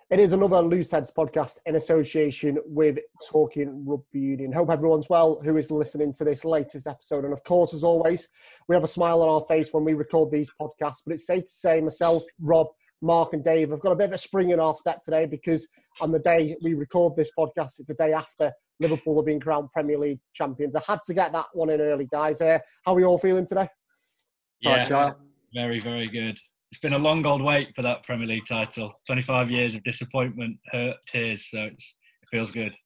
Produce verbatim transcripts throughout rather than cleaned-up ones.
It is another Loose Heads podcast in association with Talking Rugby Union. Hope everyone's well who is listening to this latest episode. And of course, as always, we have a smile on our face when we record these podcasts. But it's safe to say myself, Rob, Mark and Dave have got a bit of a spring in our step today because on the day we record this podcast, it's the day after Liverpool have been crowned Premier League champions. I had to get that one in early, guys. Uh, how are we all feeling today? Yeah, right, very, very good. It's been a long old wait for that Premier League title. twenty-five years of disappointment, hurt, tears. So it's, it feels good.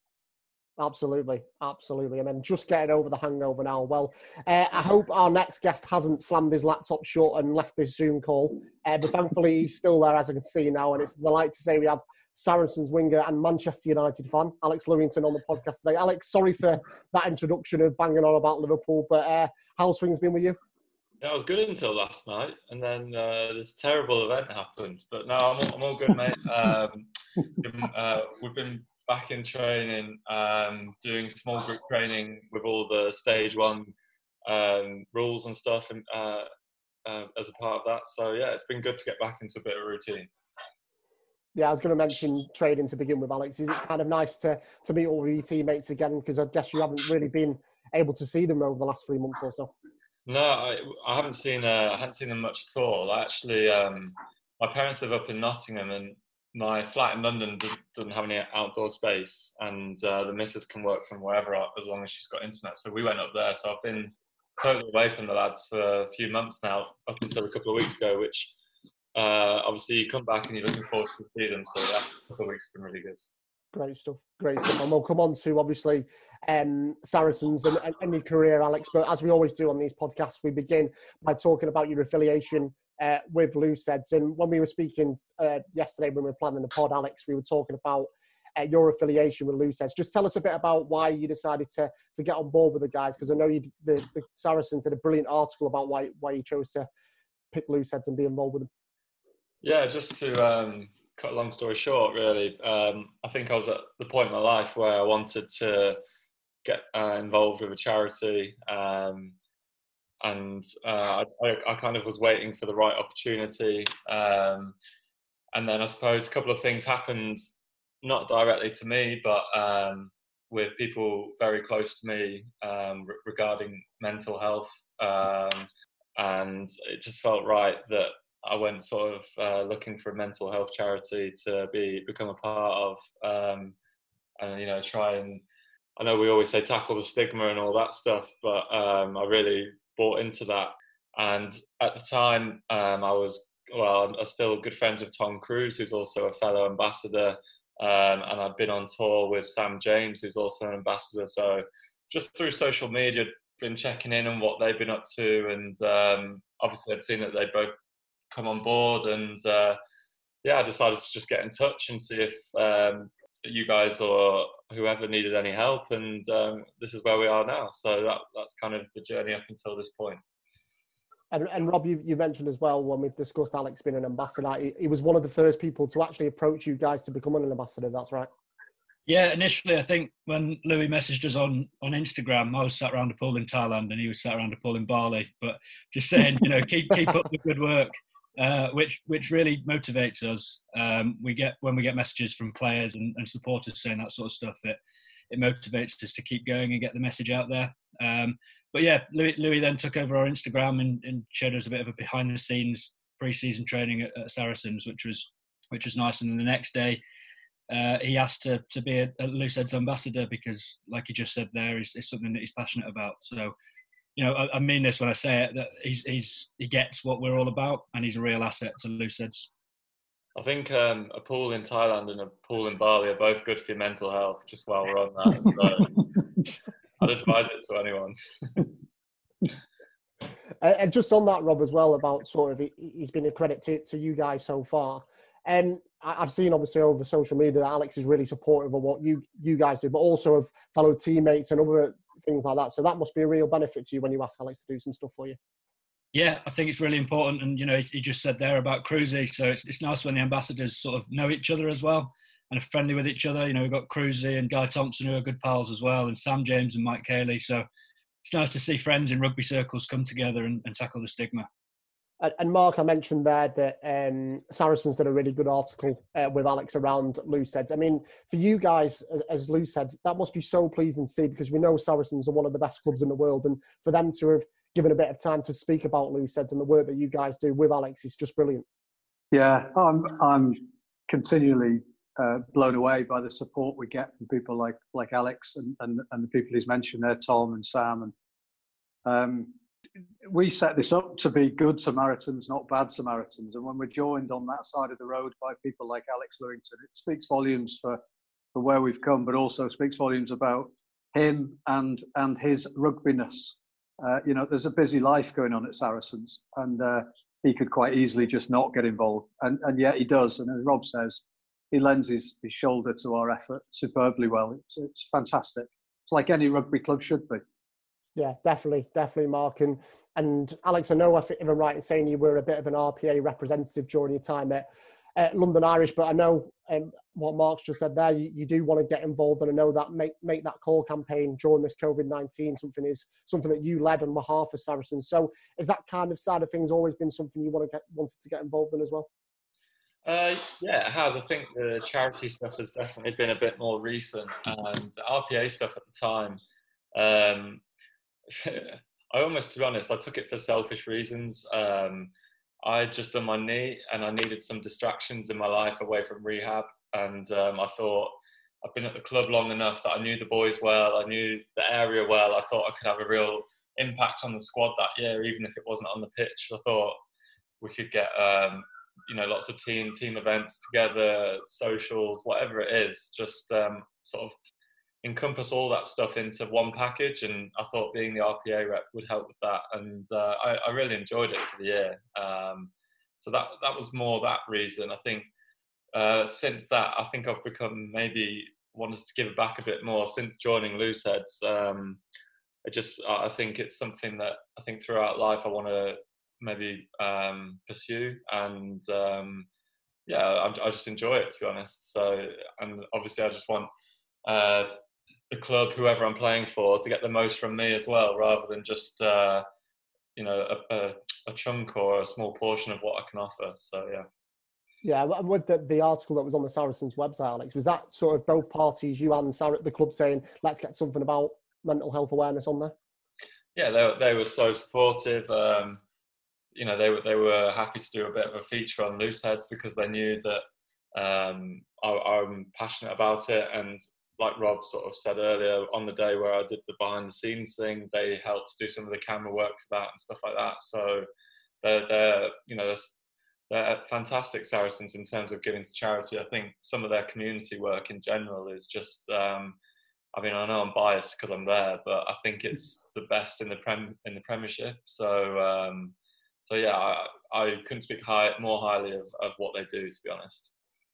Absolutely, absolutely. And then just getting over the hangover now. Well, uh, I hope our next guest hasn't slammed his laptop shut and left this Zoom call. Uh, but thankfully, he's still there, as I can see now. And it's a delight to say we have Saracens winger and Manchester United fan, Alex Lewington, on the podcast today. Alex, sorry for that introduction of banging on about Liverpool. But uh, how's things been with you? Yeah, I was good until last night, and then uh, this terrible event happened. But no, I'm all, I'm all good, mate. Um, uh, we've been back in training, um, doing small group training with all the stage one um, rules and stuff, and uh, uh, as a part of that. So yeah, it's been good to get back into a bit of a routine. Yeah, I was going to mention trading to begin with, Alex. Is it kind of nice to to meet all of your teammates again? Because I guess you haven't really been able to see them over the last three months or so. No, I, I haven't seen. Uh, I haven't seen them much at all. I actually, um, my parents live up in Nottingham, and my flat in London doesn't, doesn't have any outdoor space, and uh, the missus can work from wherever as long as she's got internet. So we went up there. So I've been totally away from the lads for a few months now, up until a couple of weeks ago. Which uh, obviously you come back and you're looking forward to see them. So that couple of weeks has been really good. Great stuff, great stuff. And we'll come on to, obviously, um, Saracens and, and, and your career, Alex. But as we always do on these podcasts, we begin by talking about your affiliation uh, with Loose Heads. And when we were speaking uh, yesterday, when we were planning the pod, Alex, we were talking about uh, your affiliation with Loose Heads. Just tell us a bit about why you decided to to get on board with the guys, because I know you, the, the Saracens did a brilliant article about why why you chose to pick Loose Heads and be involved with them. Yeah, just to... Um... cut a long story short, really, um, I think I was at the point in my life where I wanted to get uh, involved with a charity, um, and uh, I, I kind of was waiting for the right opportunity. Um, and then I suppose a couple of things happened, not directly to me, but um, with people very close to me um, re- regarding mental health. Um, and it just felt right that I went sort of uh, looking for a mental health charity to be become a part of, um, and you know, try and, I know we always say tackle the stigma and all that stuff, but um, I really bought into that. And at the time, um, I was well, I'm still good friends with Tom Cruise, who's also a fellow ambassador, um, and I'd been on tour with Sam James, who's also an ambassador. So just through social media, been checking in on what they've been up to, and um, obviously I'd seen that they both come on board, and uh, yeah, I decided to just get in touch and see if um, you guys or whoever needed any help, and um, this is where we are now. So that that's kind of the journey up until this point. And, and Rob, you, you mentioned as well, when we've discussed Alex being an ambassador, he, he was one of the first people to actually approach you guys to become an ambassador. That's right. Yeah, initially, I think when Louis messaged us on, on Instagram, I was sat around a pool in Thailand and he was sat around a pool in Bali. But just saying, you know, keep keep up the good work. Uh, which which really motivates us. Um, we get when we get messages from players and, and supporters saying that sort of stuff, it it motivates us to keep going and get the message out there. Um, but yeah, Louis, Louis then took over our Instagram and, and showed us a bit of a behind the scenes pre-season training at, at Saracens, which was which was nice. And then the next day, uh, he asked to to be a, a Loose Heads ambassador because, like he just said there, is is something that he's passionate about. So. You know, I, I mean this when I say it, that he's he's he gets what we're all about, and he's a real asset to Loose Heads. I think um, a pool in Thailand and a pool in Bali are both good for your mental health, just while we're on that. So I'd advise it to anyone. And just on that, Rob, as well, about sort of, he's been a credit to, to you guys so far. And um, I've seen, obviously, over social media that Alex is really supportive of what you, you guys do, but also of fellow teammates and other things like that. So that must be a real benefit to you when you ask Alex to do some stuff for you. Yeah, I think it's really important. And, you know, he just said there about Cruzy. So it's it's nice when the ambassadors sort of know each other as well and are friendly with each other. You know, we've got Cruzy and Guy Thompson who are good pals as well, and Sam James and Mike Cayley. So it's nice to see friends in rugby circles come together and, and tackle the stigma. And Mark, I mentioned there that um, Saracens did a really good article uh, with Alex around loose heads. I mean, for you guys as, as loose heads, that must be so pleasing to see, because we know Saracens are one of the best clubs in the world, and for them to have given a bit of time to speak about loose heads and the work that you guys do with Alex is just brilliant. Yeah, I'm I'm continually uh, blown away by the support we get from people like like Alex and and, and the people he's mentioned there, Tom and Sam, and um, we set this up to be good Samaritans, not bad Samaritans. And when we're joined on that side of the road by people like Alex Lewington, it speaks volumes for, for where we've come, but also speaks volumes about him and and his rugbyness. Uh, you know, there's a busy life going on at Saracens, and uh, he could quite easily just not get involved. And, and yet he does. And as Rob says, he lends his, his shoulder to our effort superbly well. It's, it's fantastic. It's like any rugby club should be. Yeah, definitely, definitely, Mark. And, and Alex, I know if I'm right in saying you were a bit of an R P A representative during your time at, at London Irish, but I know um, what Mark's just said there, you, you do want to get involved, and I know that make make that call campaign during this COVID nineteen something is something that you led on behalf of Saracens. So is that kind of side of things always been something you want to get wanted to get involved in as well? Uh, yeah, it has. I think the charity stuff has definitely been a bit more recent, and the R P A stuff at the time. Um, I almost, to be honest, I took it for selfish reasons. Um, I had just done my knee, and I needed some distractions in my life away from rehab. And um, I thought, I've been at the club long enough that I knew the boys well, I knew the area well. I thought I could have a real impact on the squad that year, even if it wasn't on the pitch. I thought we could get, um, you know, lots of team team events together, socials, whatever it is, just um, sort of encompass all that stuff into one package. And I thought being the R P A rep would help with that. And uh, I, I really enjoyed it for the year. Um, so that that was more that reason. I think uh, since that, I think I've become maybe wanted to give back a bit more since joining Looseheads. Um, I just, I think it's something that I think throughout life I want to maybe um, pursue. And um, yeah, I, I just enjoy it, to be honest. So, and obviously I just want uh, the club, whoever I'm playing for, to get the most from me as well, rather than just, uh, you know, a, a, a chunk or a small portion of what I can offer. So, yeah. Yeah, and with the, the article that was on the Saracens website, Alex, was that sort of both parties, you and Sar- the club, saying, let's get something about mental health awareness on there? Yeah, they, they were so supportive. Um, you know, they were they were happy to do a bit of a feature on Looseheads because they knew that um, I, I'm passionate about it. And like Rob sort of said earlier, on the day where I did the behind the scenes thing, they helped do some of the camera work for that and stuff like that. So they're, they're you know, they're, they're fantastic, Saracens, in terms of giving to charity. I think some of their community work in general is just, um, I mean, I know I'm biased because I'm there, but I think it's the best in the prem in the Premiership. So, um, so yeah, I, I couldn't speak high, more highly of, of what they do, to be honest.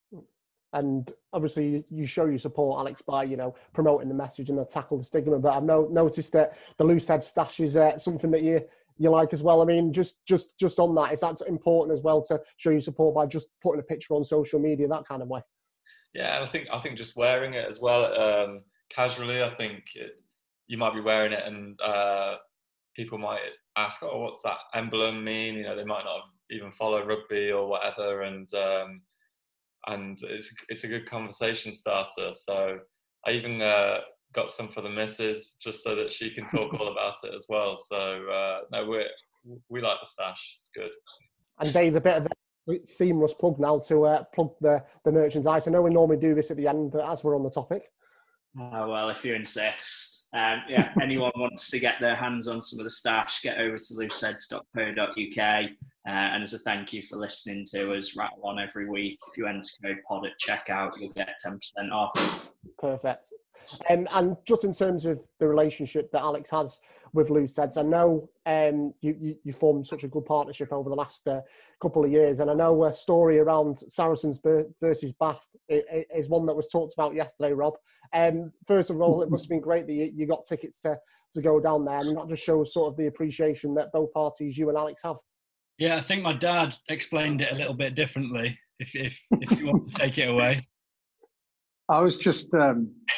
And obviously, you show your support, Alex, by, you know, promoting the message and the tackle the stigma. But I've no, noticed that the Loosehead stash is uh, something that you you like as well. I mean, just just just on that, is that important as well to show your support by just putting a picture on social media, that kind of way? Yeah, and I think I think just wearing it as well, um, casually. I think it, you might be wearing it, and uh, people might ask, "Oh, what's that emblem mean?" You know, they might not have even follow rugby or whatever, and um, and it's it's a good conversation starter. So I even uh, got some for the missus just so that she can talk all about it as well. So uh, no, we we like the stash. It's good. And Dave, a bit of a seamless plug now to uh, plug the the merchandise. I know we normally do this at the end, but as we're on the topic. Oh, well, if you insist. Um, yeah, anyone wants to get their hands on some of the stash, get over to looseheads dot co dot uk. Uh, and as a thank you for listening to us rattle on every week, if you enter code pod at checkout, you'll get ten percent off. Perfect. Um, and just in terms of the relationship that Alex has with Looseheads, I know um, you, you, you formed such a good partnership over the last uh, couple of years. And I know a story around Saracens versus Bath is one that was talked about yesterday, Rob. Um, first of all, it must have been great that you, you got tickets to, to go down there. And that just shows sort of the appreciation that both parties, you and Alex, have. Yeah, I think my dad explained it a little bit differently, if if, if you want to take it away. I was just, um,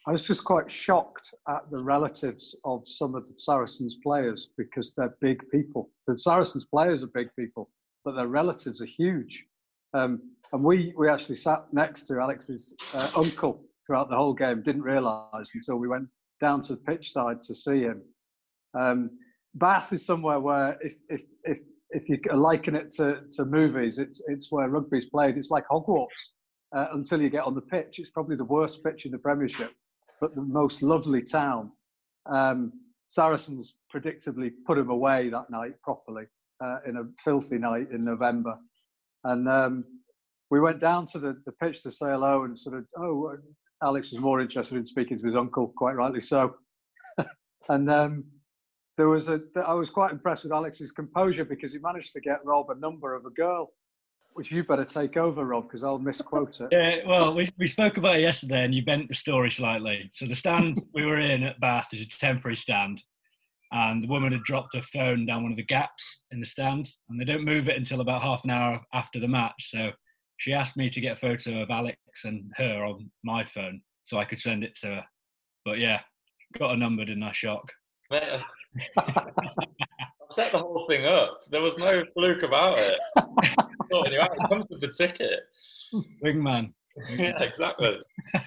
I was just quite shocked at the relatives of some of the Saracens players because they're big people. The Saracens players are big people, but their relatives are huge. Um, and we, we actually sat next to Alex's uh, uncle throughout the whole game, didn't realise until we went down to the pitch side to see him. Um, Bath is somewhere where if, if, if, if you liken it to, to movies, it's, it's where rugby's played. It's like Hogwarts uh, until you get on the pitch. It's probably the worst pitch in the Premiership, but the most lovely town. Um, Saracens predictably put him away that night properly uh, in a filthy night in November. And um, we went down to the, the pitch to say hello and sort of, oh, Alex was more interested in speaking to his uncle, quite rightly so. and um, there was a, I was quite impressed with Alex's composure because he managed to get Rob a number of a girl, which you better take over, Rob, because I'll misquote it. Yeah, well, we, we spoke about it yesterday and you bent the story slightly. So the stand we were in at Bath is a temporary stand, and the woman had dropped her phone down one of the gaps in the stand, and they don't move it until about half an hour after the match. So she asked me to get a photo of Alex and her on my phone so I could send it to her. But yeah, got a number, didn't I? Shock. Mate, I set the whole thing up. There was no fluke about it. Sorting you out. It comes with the ticket. Wingman. Yeah, exactly.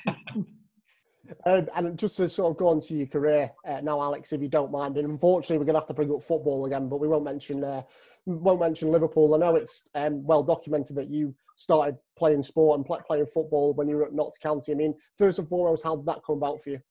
Um, and just to sort of go on to your career uh, now, Alex, if you don't mind, and unfortunately we're going to have to bring up football again, but we won't mention uh, won't mention Liverpool. I know it's um, well documented that you started playing sport and play, playing football when you were at Notts County. I mean, first and foremost, how did that come about for you?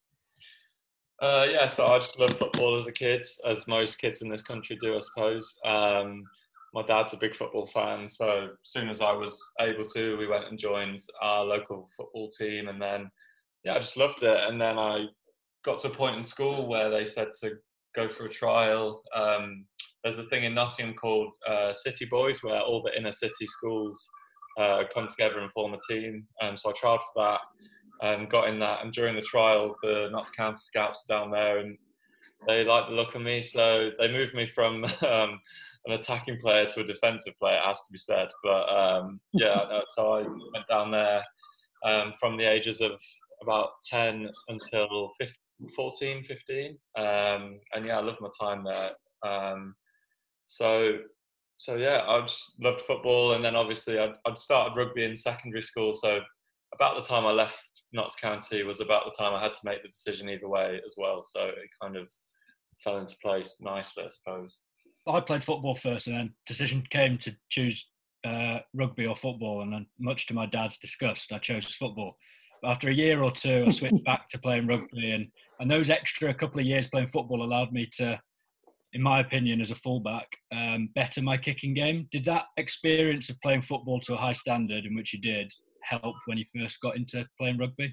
Uh, yeah, so I just loved football as a kid, as most kids in this country do, I suppose. Um, my dad's a big football fan, so as soon as I was able to, we went and joined our local football team, and then yeah, I just loved it. And then I got to a point in school where they said to go for a trial. Um, there's a thing in Nottingham called uh, City Boys, where all the inner city schools uh, come together and form a team. Um, so I tried for that and got in that. And during the trial, the Notts County Scouts were down there and they liked the look of me. So they moved me from um, an attacking player to a defensive player, it has to be said. But um, yeah, so I went down there um, from the ages of about ten until fourteen, fifteen. Um, and yeah, I loved my time there. Um, so, so yeah, I just loved football. And then obviously I'd, I'd started rugby in secondary school. So about the time I left Notts County was about the time I had to make the decision either way as well. So it kind of fell into place nicely, I suppose. I played football first, and then decision came to choose uh, rugby or football. And then, much to my dad's disgust, I chose football. After a year or two, I switched back to playing rugby, and, and those extra couple of years playing football allowed me to, in my opinion, as a fullback, um, better my kicking game. Did that experience of playing football to a high standard, in which you did, help when you first got into playing rugby?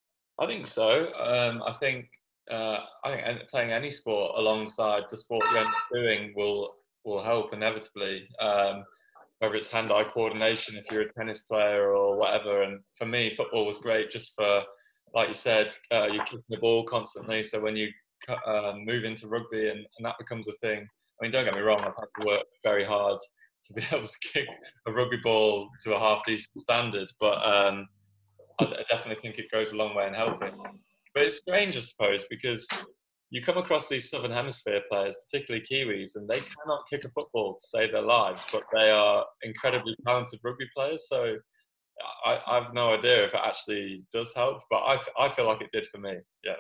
I think so. Um, I think uh, I think playing any sport alongside the sport you end up doing will will help inevitably. Um, whether it's hand-eye coordination if you're a tennis player or whatever. And for me, football was great just for, like you said, uh, you're kicking the ball constantly. So when you uh, move into rugby and, and that becomes a thing, I mean, don't get me wrong, I've had to work very hard to be able to kick a rugby ball to a half-decent standard. But um, I definitely think it goes a long way in helping. But it's strange, I suppose, because you come across these Southern Hemisphere players, particularly Kiwis, and they cannot kick a football to save their lives, but they are incredibly talented rugby players. So I, I have no idea if it actually does help, but I, I feel like it did for me, yeah.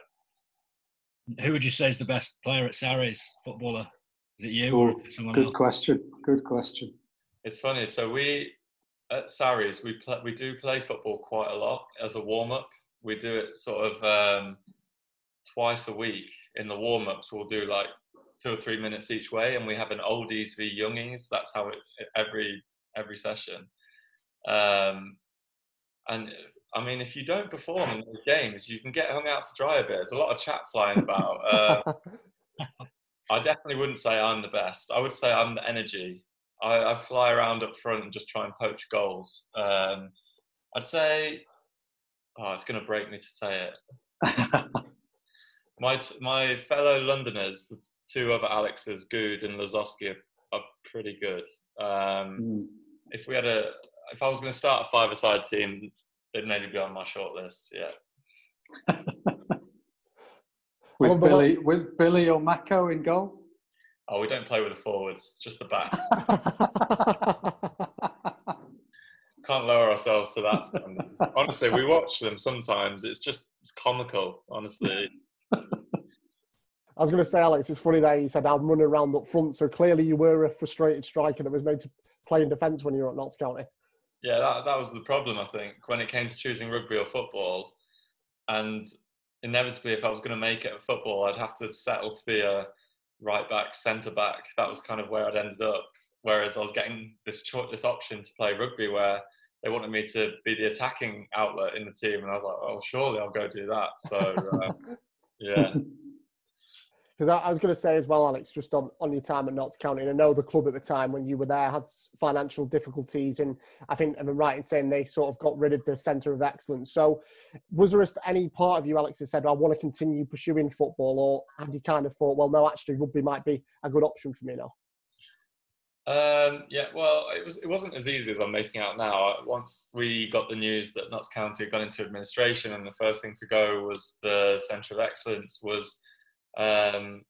Who would you say is the best player at Sarries, footballer? Is it you oh, or someone good else? question, good question. It's funny, so we, at Sarries, we, play, we do play football quite a lot as a warm-up. We do it sort of um, twice a week. In the warm-ups, we'll do like two or three minutes each way, and we have an oldies v youngies. That's how it every every session. Um, and I mean, if you don't perform in those games, you can get hung out to dry a bit. There's a lot of chat flying about. Uh, I definitely wouldn't say I'm the best. I would say I'm the energy. I, I fly around up front and just try and poach goals. Um, I'd say, oh, it's going to break me to say it. My my fellow Londoners, the two other Alexes, Good and Lazowski, are, are pretty good. Um, mm. If we had a, if I was going to start a five-a-side team, they'd maybe be on my short list. Yeah. With Billy, with Billy or Mako in goal? Oh, we don't play with the forwards. It's just the backs. Can't lower ourselves to that standard. Honestly, we watch them sometimes. It's just it's comical, honestly. I was going to say, Alex, it's funny that you said I'm running around up front. So clearly you were a frustrated striker that was made to play in defence when you were at Notts County. Yeah, that, that was the problem, I think, when it came to choosing rugby or football. And inevitably, if I was going to make it at football, I'd have to settle to be a right back, centre back. That was kind of where I'd ended up. Whereas I was getting this cho- this option to play rugby where they wanted me to be the attacking outlet in the team. And I was like, oh, surely I'll go do that. So, uh, yeah. Because I, I was going to say as well, Alex, just on, on your time at Notts County, and I know the club at the time when you were there had financial difficulties, and I think I'm right in saying they sort of got rid of the centre of excellence. So was there any part of you, Alex, that said, I want to continue pursuing football, or had you kind of thought, well, no, actually rugby might be a good option for me now? Um, yeah, well, it was it wasn't as easy as I'm making out now. Once we got the news that Notts County had gone into administration, and the first thing to go was the Centre of Excellence, was um,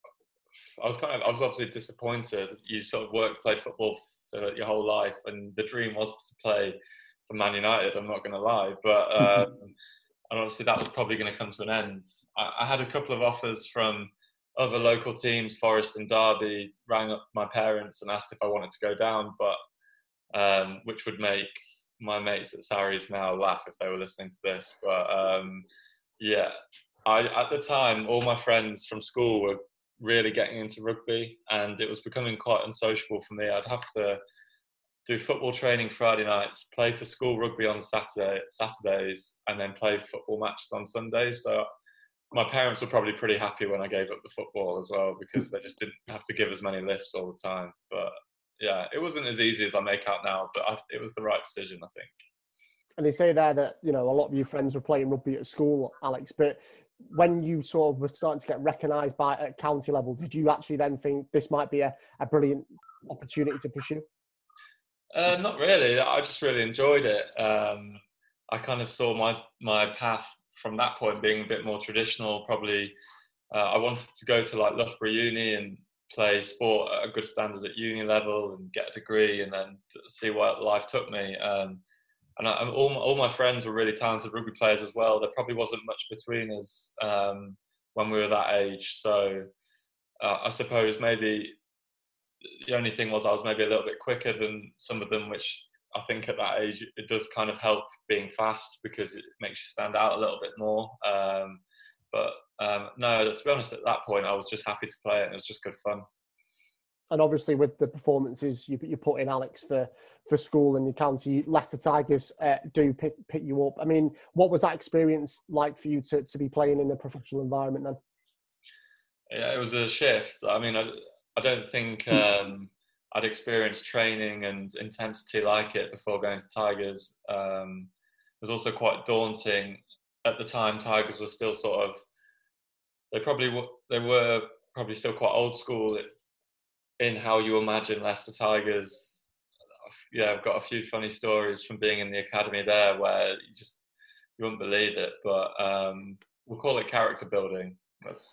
I was kind of I was obviously disappointed. You sort of worked, played football for your whole life, and the dream was to play for Man United. I'm not going to lie, but um, and obviously that was probably going to come to an end. I, I had a couple of offers from other local teams, Forest and Derby, rang up my parents and asked if I wanted to go down, but um, which would make my mates at Sarries now laugh if they were listening to this. But um, yeah, I, at the time, all my friends from school were really getting into rugby, and it was becoming quite unsociable for me. I'd have to do football training Friday nights, play for school rugby on Saturday, Saturdays, and then play football matches on Sundays. So my parents were probably pretty happy when I gave up the football as well, because they just didn't have to give as many lifts all the time. But yeah, it wasn't as easy as I make out now, but I, it was the right decision, I think. And they say there that, you know, a lot of your friends were playing rugby at school, Alex, but when you sort of were starting to get recognised by at county level, did you actually then think this might be a, a brilliant opportunity to pursue? Uh, not really. I just really enjoyed it. Um, I kind of saw my, my path from that point being a bit more traditional. Probably uh, I wanted to go to like Loughborough Uni and play sport at a good standard at uni level and get a degree, and then see what life took me. Um, and I, all, my, all my friends were really talented rugby players as well. There probably wasn't much between us um, when we were that age. So uh, I suppose maybe the only thing was I was maybe a little bit quicker than some of them, which I think at that age it does kind of help being fast, because it makes you stand out a little bit more. Um, but um, no, to be honest, at that point I was just happy to play it, and it was just good fun. And obviously with the performances you, you put in, Alex, for, for school and your county, Leicester Tigers uh, do pick, pick you up. I mean, what was that experience like for you to, to be playing in a professional environment then? Yeah, it was a shift. I mean, I, I don't think um, I'd experienced training and intensity like it before going to Tigers. Um, it was also quite daunting. At the time, Tigers were still sort of, they probably w- they were probably still quite old school in how you imagine Leicester Tigers. Yeah, I've got a few funny stories from being in the academy there where you just, you wouldn't believe it, but um, we'll call it character building. That's,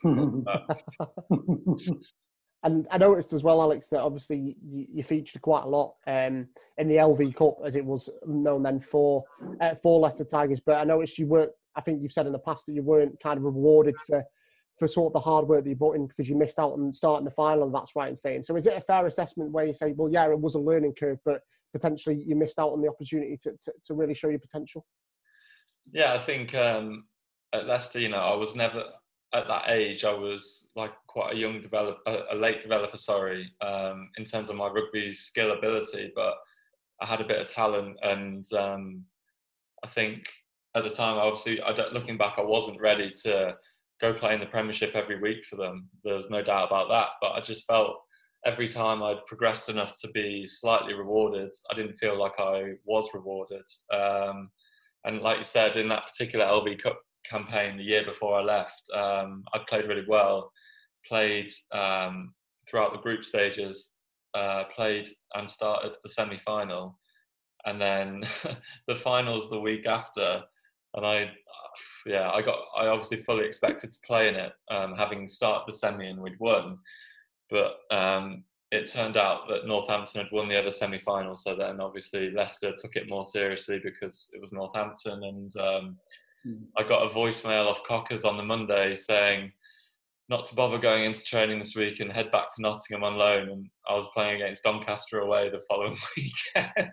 And I noticed as well, Alex, that obviously you, you featured quite a lot um, in the L V Cup, as it was known then, for uh, for Leicester Tigers. But I noticed you weren't, I think you've said in the past that you weren't kind of rewarded for, for sort of the hard work that you put in, because you missed out on starting the final, and that's right in saying. So is it a fair assessment where you say, well, yeah, it was a learning curve, but potentially you missed out on the opportunity to, to, to really show your potential? Yeah, I think um, at Leicester, you know, I was never... at that age, I was like quite a young developer, a late developer, sorry, um, in terms of my rugby skill ability, but I had a bit of talent, and um, I think at the time, obviously, I don't, looking back, I wasn't ready to go play in the Premiership every week for them. There's no doubt about that, but I just felt every time I'd progressed enough to be slightly rewarded, I didn't feel like I was rewarded. Um, and like you said, in that particular L V Cup campaign the year before I left, um, I played really well, played um, throughout the group stages, uh, played and started the semi-final, and then the finals the week after, and I yeah, I got. I obviously fully expected to play in it, um, having started the semi and we'd won. But um, it turned out that Northampton had won the other semi-final. So then, obviously, Leicester took it more seriously because it was Northampton. And um, mm. I got a voicemail off Cockers on the Monday saying not to bother going into training this week and head back to Nottingham on loan. And I was playing against Doncaster away the following weekend,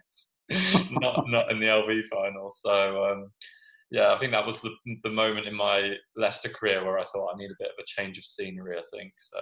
not not in the L V final. So. Um, Yeah, I think that was the, the moment in my Leicester career where I thought I need a bit of a change of scenery, I think. So,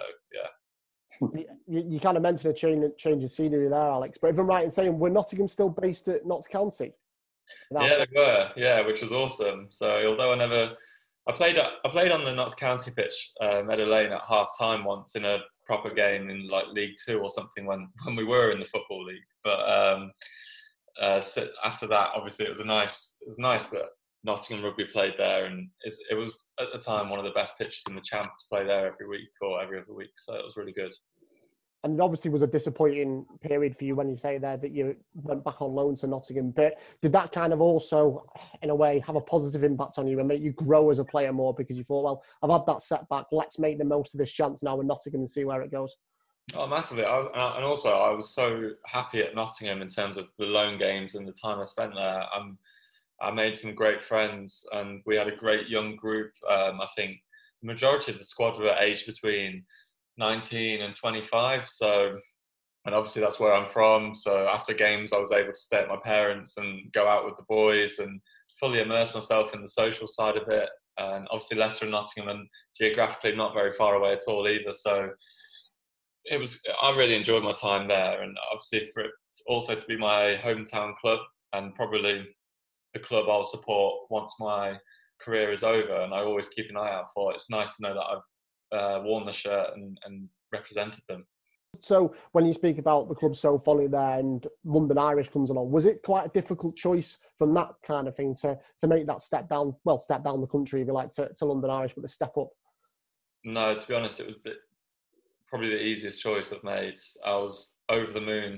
yeah. You, you kind of mentioned a change, change of scenery there, Alex. But if I'm right in saying, were Nottingham still based at Notts County? Without yeah, they were. Yeah, which was awesome. So, although I never... I played I played on the Notts County pitch, uh, Meadow Lane, at half-time once in a proper game in, like, League Two or something when, when we were in the Football League. But um, uh, so after that, obviously, it was a nice... It was nice that Nottingham Rugby played there, and it was at the time one of the best pitches in the Champ to play there every week or every other week, so it was really good. And it obviously was a disappointing period for you when you say there that you went back on loan to Nottingham, but did that kind of also, in a way, have a positive impact on you and make you grow as a player more because you thought, well, I've had that setback, let's make the most of this chance now in Nottingham and see where it goes? Oh, massively. I was, and also, I was so happy at Nottingham in terms of the loan games and the time I spent there. I'm I made some great friends and we had a great young group. Um, I think the majority of the squad were aged between nineteen and twenty-five. So, and obviously that's where I'm from. So after games, I was able to stay at my parents and go out with the boys and fully immerse myself in the social side of it. And obviously Leicester and Nottingham and geographically not very far away at all either. So it was, I really enjoyed my time there. And obviously for it also to be my hometown club and probably the club I'll support once my career is over, and I always keep an eye out for it. It's nice to know that I've uh, worn the shirt and, and represented them. So when you speak about the club so fully there and London Irish comes along, was it quite a difficult choice from that kind of thing to to make that step down, well, step down the country, if you like, to, to London Irish, but the step up? No, to be honest, it was the, probably the easiest choice I've made. I was over the moon.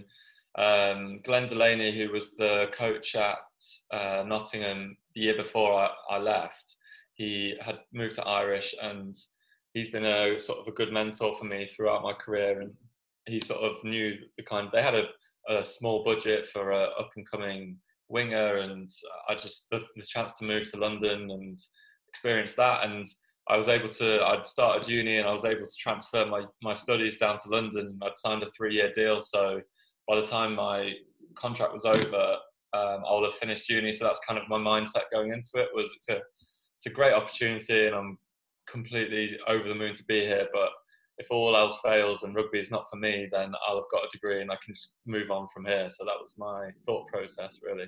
Um, Glenn Delaney, who was the coach at uh, Nottingham the year before I, I left, he had moved to Irish, and he's been a sort of a good mentor for me throughout my career. And he sort of knew the kind. They had a, a small budget for a up and coming winger, and I just the, the chance to move to London and experience that. And I was able to. I'd started uni, and I was able to transfer my my studies down to London. I'd signed a three year deal, so by the time my contract was over, um, I'll have finished uni. So that's kind of my mindset going into it. Was it's a it's a great opportunity, and I'm completely over the moon to be here. But if all else fails and rugby is not for me, then I'll have got a degree and I can just move on from here. So that was my thought process, really.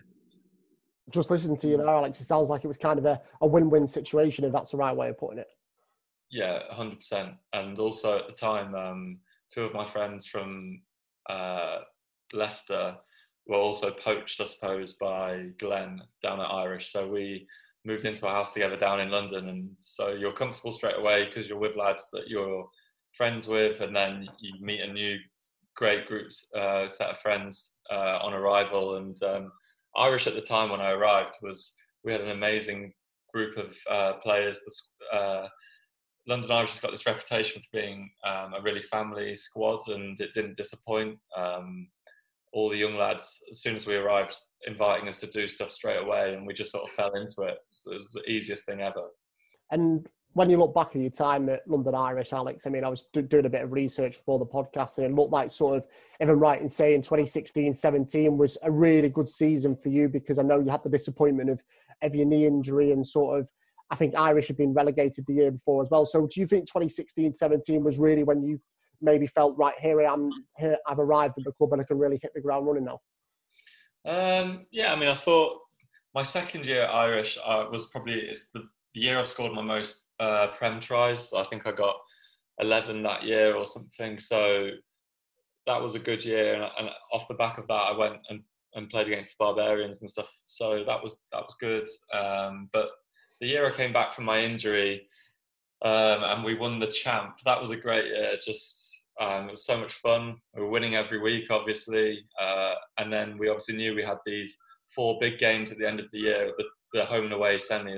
Just listening to you there, Alex, it sounds like it was kind of a, a win-win situation, if that's the right way of putting it. Yeah, one hundred percent. And also at the time, um, two of my friends from uh, Leicester were also poached, I suppose, by Glenn down at Irish. So we moved into a house together down in London. And so you're comfortable straight away because you're with lads that you're friends with, and then you meet a new great group uh, set of friends uh, on arrival. And um, Irish at the time when I arrived was, we had an amazing group of uh, players. The, uh, London Irish has got this reputation for being um, a really family squad, and it didn't disappoint. Um, all the young lads, as soon as we arrived, inviting us to do stuff straight away, and we just sort of fell into it. So it was the easiest thing ever. And when you look back at your time at London Irish, Alex, I mean, I was do- doing a bit of research for the podcast, and it looked like sort of, if I'm right in saying twenty sixteen seventeen was a really good season for you, because I know you had the disappointment of, of your knee injury, and sort of, I think Irish had been relegated the year before as well. So do you think twenty sixteen seventeen was really when you maybe felt, right, here I am, here I've arrived at the club and I can really hit the ground running now? Um, yeah, I mean, I thought my second year at Irish uh, was probably, it's the, the year I scored my most uh, Prem tries. I think I got eleven that year or something. So that was a good year. And, and off the back of that, I went and, and played against the Barbarians and stuff. So that was, that was good. Um, but the year I came back from my injury, um, and we won the Champ, that was a great year. Just um, it was so much fun. We were winning every week, obviously, uh, and then we obviously knew we had these four big games at the end of the year, the, the home and away semis at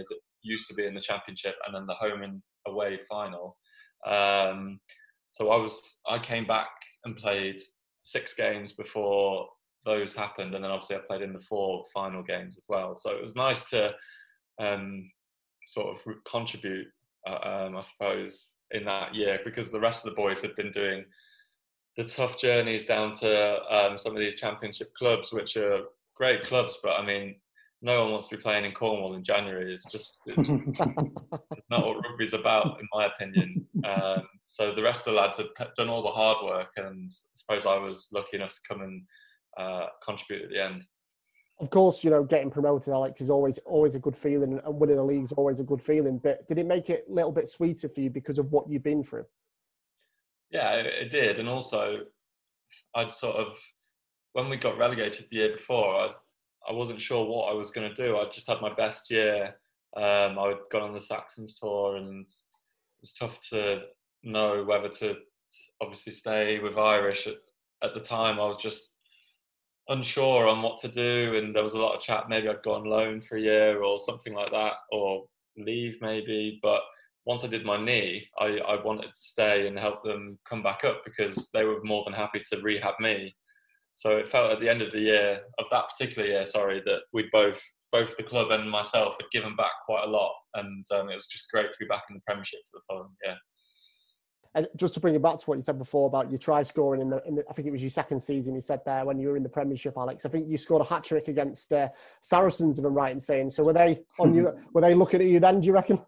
used to be in the Championship, and then the home and away final. Um, so I was I came back and played six games before those happened, and then obviously I played in the four final games as well. So it was nice to um, sort of contribute, uh, um, I suppose, in that year, because the rest of the boys had been doing the tough journeys down to um, some of these Championship clubs, which are great clubs, but I mean, no one wants to be playing in Cornwall in January. It's just it's, it's not what rugby's about, in my opinion. Um, so the rest of the lads had done all the hard work, and I suppose I was lucky enough to come and uh, contribute at the end. Of course, you know, getting promoted, Alex, is always always a good feeling, and winning a league is always a good feeling. But did it make it a little bit sweeter for you because of what you've been through? Yeah, it, it did. And also, I'd sort of, when we got relegated the year before, I I wasn't sure what I was going to do. I just had my best year. Um, I'd gone on the Saxons tour, and it was tough to know whether to obviously stay with Irish. At, at the time, I was just unsure on what to do, and there was a lot of chat. Maybe I'd go on loan for a year or something like that, or leave maybe. But once I did my knee, I, I wanted to stay and help them come back up, because they were more than happy to rehab me. So it felt at the end of the year, of that particular year, sorry, that we both, both the club and myself, had given back quite a lot, and um, it was just great to be back in the Premiership for the following year. And just to bring it back to what you said before about your try scoring in the, in the, I think it was your second season, you said there when you were in the Premiership, Alex. I think you scored a hat trick against uh, Saracens, if I'm right in saying. So were they on you? Were they looking at you then? Do you reckon?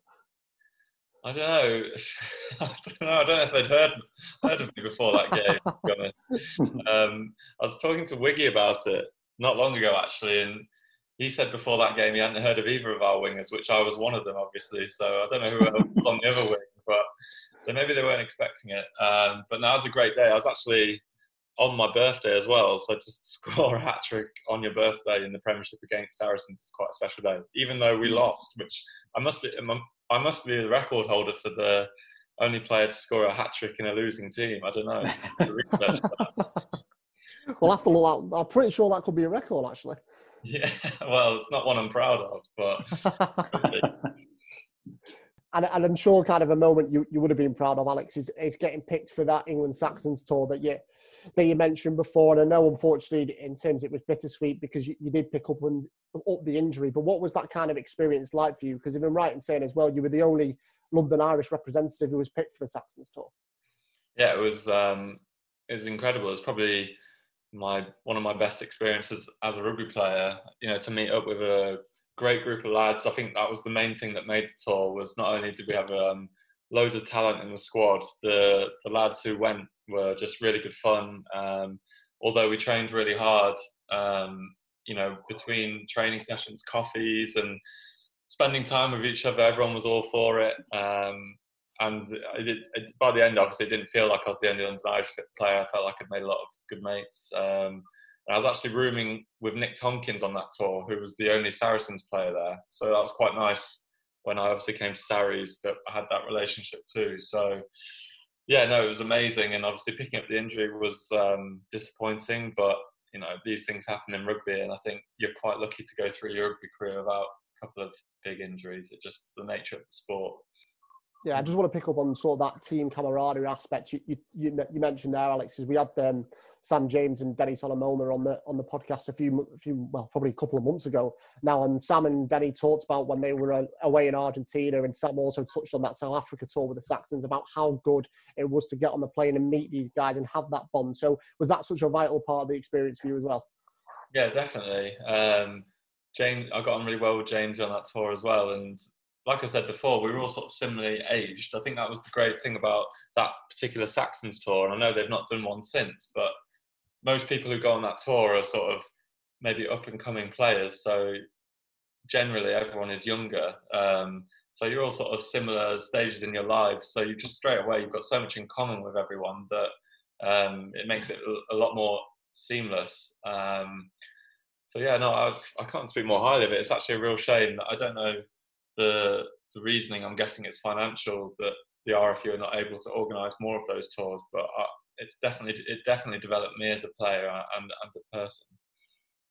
I don't know. I don't know. I don't know if they'd heard heard of me before that game, to be honest. Um, I was talking to Wiggy about it not long ago, actually, and he said before that game he hadn't heard of either of our wingers, which I was one of them, obviously. So I don't know who else was on the other wing, but so maybe they weren't expecting it. Um, but no, it was a great day. I was actually on my birthday as well, so just to score a hat trick on your birthday in the Premiership against Saracens is quite a special day, even though we lost, which I must be. I must be the record holder for the only player to score a hat trick in a losing team. I don't know. We'll have to look out. I'm pretty sure that could be a record, actually. Yeah, well, it's not one I'm proud of, but. and, and I'm sure kind of a moment you, you would have been proud of, Alex, is, is getting picked for that England Saxons tour that you that you mentioned before. And I know, unfortunately, in terms it was bittersweet because you, you did pick up and up the injury. But what was that kind of experience like for you? Because if I'm right in saying as well, you were the only London Irish representative who was picked for the Saxons tour. Yeah, it was um, it was incredible. It was probably my one of my best experiences as a rugby player. You know, to meet up with a great group of lads. I think that was the main thing that made the tour. Was not only did we have um, loads of talent in the squad, the the lads who went were just really good fun. Um, although we trained really hard, um, you know, between training sessions, coffees, and spending time with each other, everyone was all for it. Um, and it, it, by the end, obviously, it didn't feel like I was the only London Irish player. I felt like I'd made a lot of good mates. Um, and I was actually rooming with Nick Tompkins on that tour, who was the only Saracens player there. So that was quite nice when I obviously came to Sarries, that I had that relationship too. So yeah, no, it was amazing. And obviously picking up the injury was um, disappointing, but you know, these things happen in rugby, and I think you're quite lucky to go through your rugby career without a couple of big injuries. It's just the nature of the sport. Yeah, I just want to pick up on sort of that team camaraderie aspect you you, you, you mentioned there, Alex, is we had um, Sam James and Denny Solomona on the on the podcast a few, a few, well, probably a couple of months ago now, and Sam and Denny talked about when they were away in Argentina, and Sam also touched on that South Africa tour with the Saxons about how good it was to get on the plane and meet these guys and have that bond. So was that such a vital part of the experience for you as well? Yeah, definitely. Um, James, I got on really well with James on that tour as well, and like I said before, we were all sort of similarly aged. I think that was the great thing about that particular Saxons tour. And I know they've not done one since, but most people who go on that tour are sort of maybe up and coming players. So generally everyone is younger. Um, so you're all sort of similar stages in your lives. So you just straight away, you've got so much in common with everyone that um, it makes it a lot more seamless. Um, so yeah, no, I've, I can't speak more highly of it. It's actually a real shame that I don't know The, the reasoning. I'm guessing it's financial, that the R F U are not able to organise more of those tours. But I, it's definitely it definitely developed me as a player and, and a person.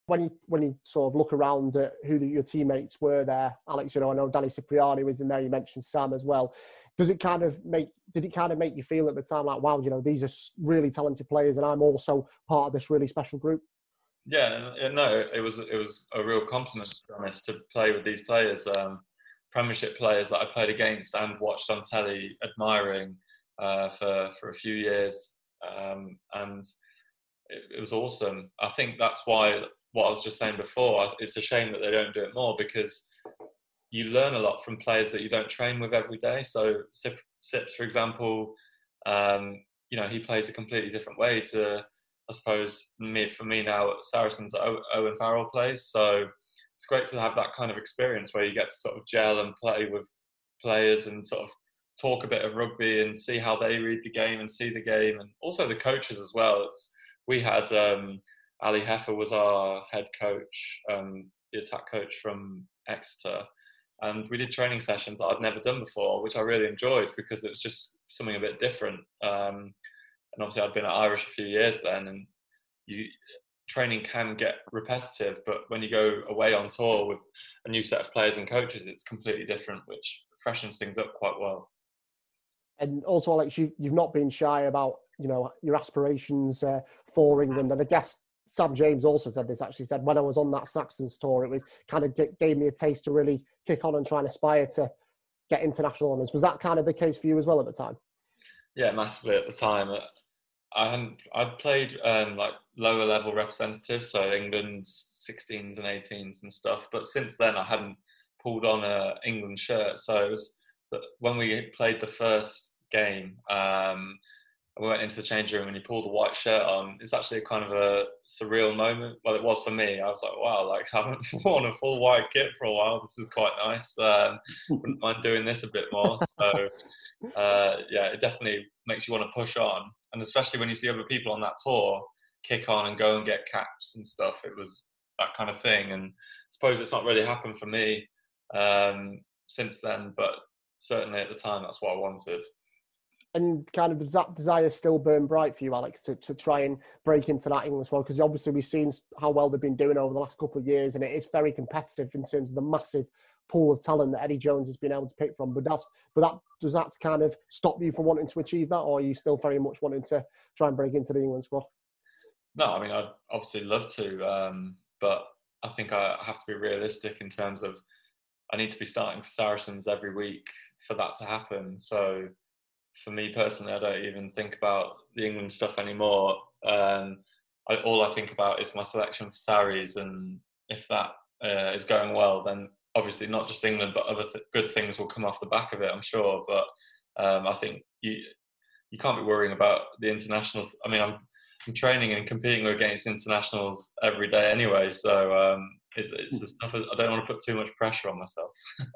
When you when you sort of look around at who the, your teammates were there, Alex, you know, I know Danny Cipriani was in there. You mentioned Sam as well. Does it kind of make did it kind of make you feel at the time like, wow, you know, these are really talented players, and I'm also part of this really special group? Yeah, no, it was it was a real compliment, to be honest, to play with these players, um, Premiership players that I played against and watched on telly, admiring uh, for for a few years, um, and it, it was awesome. I think that's why what I was just saying before. It's a shame that they don't do it more, because you learn a lot from players that you don't train with every day. So Sips, for example, um, you know, he plays a completely different way to, I suppose, me for me now at Saracens, Owen Farrell plays. So it's great to have that kind of experience where you get to sort of gel and play with players and sort of talk a bit of rugby and see how they read the game and see the game, and also the coaches as well. It's, we had um, Ali Heffer was our head coach, um, the attack coach from Exeter, and we did training sessions that I'd never done before, which I really enjoyed because it was just something a bit different. Um, and obviously I'd been at Irish a few years then, and you training can get repetitive, but when you go away on tour with a new set of players and coaches, it's completely different, which freshens things up quite well. And also, Alex, you, you've not been shy about, you know, your aspirations uh, for England. And I guess Sam James also said this, actually said, when I was on that Saxons tour, it was kind of get, gave me a taste to really kick on and try and aspire to get international honours. Was that kind of the case for you as well at the time? Yeah, massively at the time. I hadn't, I'd played um, like lower level representatives, so England's sixteens and eighteens and stuff. But since then, I hadn't pulled on a England shirt. So it was when we played the first game, um, we went into the changing room and he pulled the white shirt on. It's actually kind of a surreal moment. Well, it was for me. I was like, wow, like I haven't worn a full white kit for a while. This is quite nice. Um, wouldn't mind doing this a bit more. So uh, yeah, it definitely makes you want to push on. And especially when you see other people on that tour kick on and go and get caps and stuff, it was that kind of thing. And I suppose it's not really happened for me um, since then, but certainly at the time, that's what I wanted. And kind of does that desire still burn bright for you, Alex, to, to try and break into that English world? Because obviously we've seen how well they've been doing over the last couple of years, and it is very competitive in terms of the massive pool of talent that Eddie Jones has been able to pick from. But that's, but that does that kind of stop you from wanting to achieve that, or are you still very much wanting to try and break into the England squad? No, I mean, I'd obviously love to, um, but I think I have to be realistic in terms of I need to be starting for Saracens every week for that to happen. So for me personally, I don't even think about the England stuff anymore. Um, I, all I think about is my selection for Sarries, and if that uh, is going well, then obviously not just England, but other th- good things will come off the back of it, I'm sure. But um, I think you you can't be worrying about the internationals. I mean, I'm, I'm training and competing against internationals every day anyway, so um, it's, it's the stuff. I don't want to put too much pressure on myself.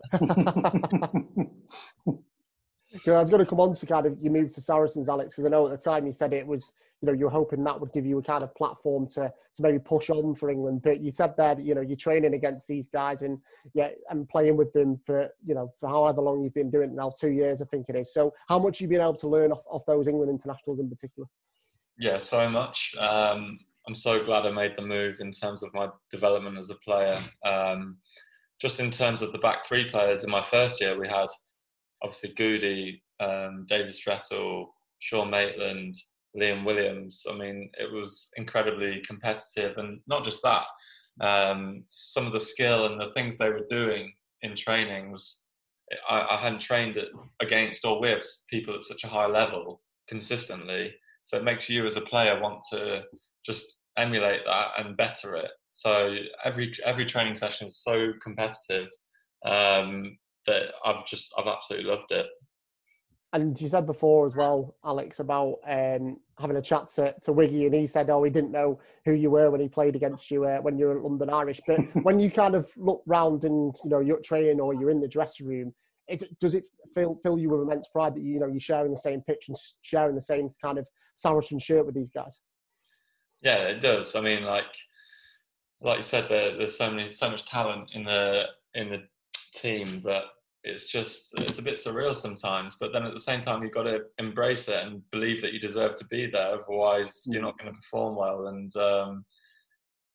Yeah, I was going to come on to kind of you moved to Saracens, Alex, because I know at the time you said it was, you know, you were hoping that would give you a kind of platform to to maybe push on for England. But you said there that, you know, you're training against these guys and yeah, and playing with them for, you know, for however long you've been doing it now, two years, I think it is. So how much have you been able to learn off, off those England internationals in particular? Yeah, so much. Um, I'm so glad I made the move in terms of my development as a player. Um, just in terms of the back three players in my first year, we had obviously Goody, um, David Strettle, Sean Maitland, Liam Williams. I mean, it was incredibly competitive, and not just that. Um, some of the skill and the things they were doing in training was I, I hadn't trained it against or with people at such a high level consistently. So it makes you as a player want to just emulate that and better it. So every every training session is so competitive. Um, that I've just, I've absolutely loved it. And you said before as well, Alex, about um, having a chat to, to Wiggy, and he said, oh, he didn't know who you were when he played against you uh, when you were at London Irish. But when you kind of look round and, you know, you're training or you're in the dressing room, it, does it fill, fill you with immense pride that, you know, you're sharing the same pitch and sharing the same kind of Saracen shirt with these guys? Yeah, it does. I mean, like, like you said, there, there's so many, so much talent in the, in the team that it's just it's a bit surreal sometimes, but then at the same time you've got to embrace it and believe that you deserve to be there, otherwise you're not going to perform well. And um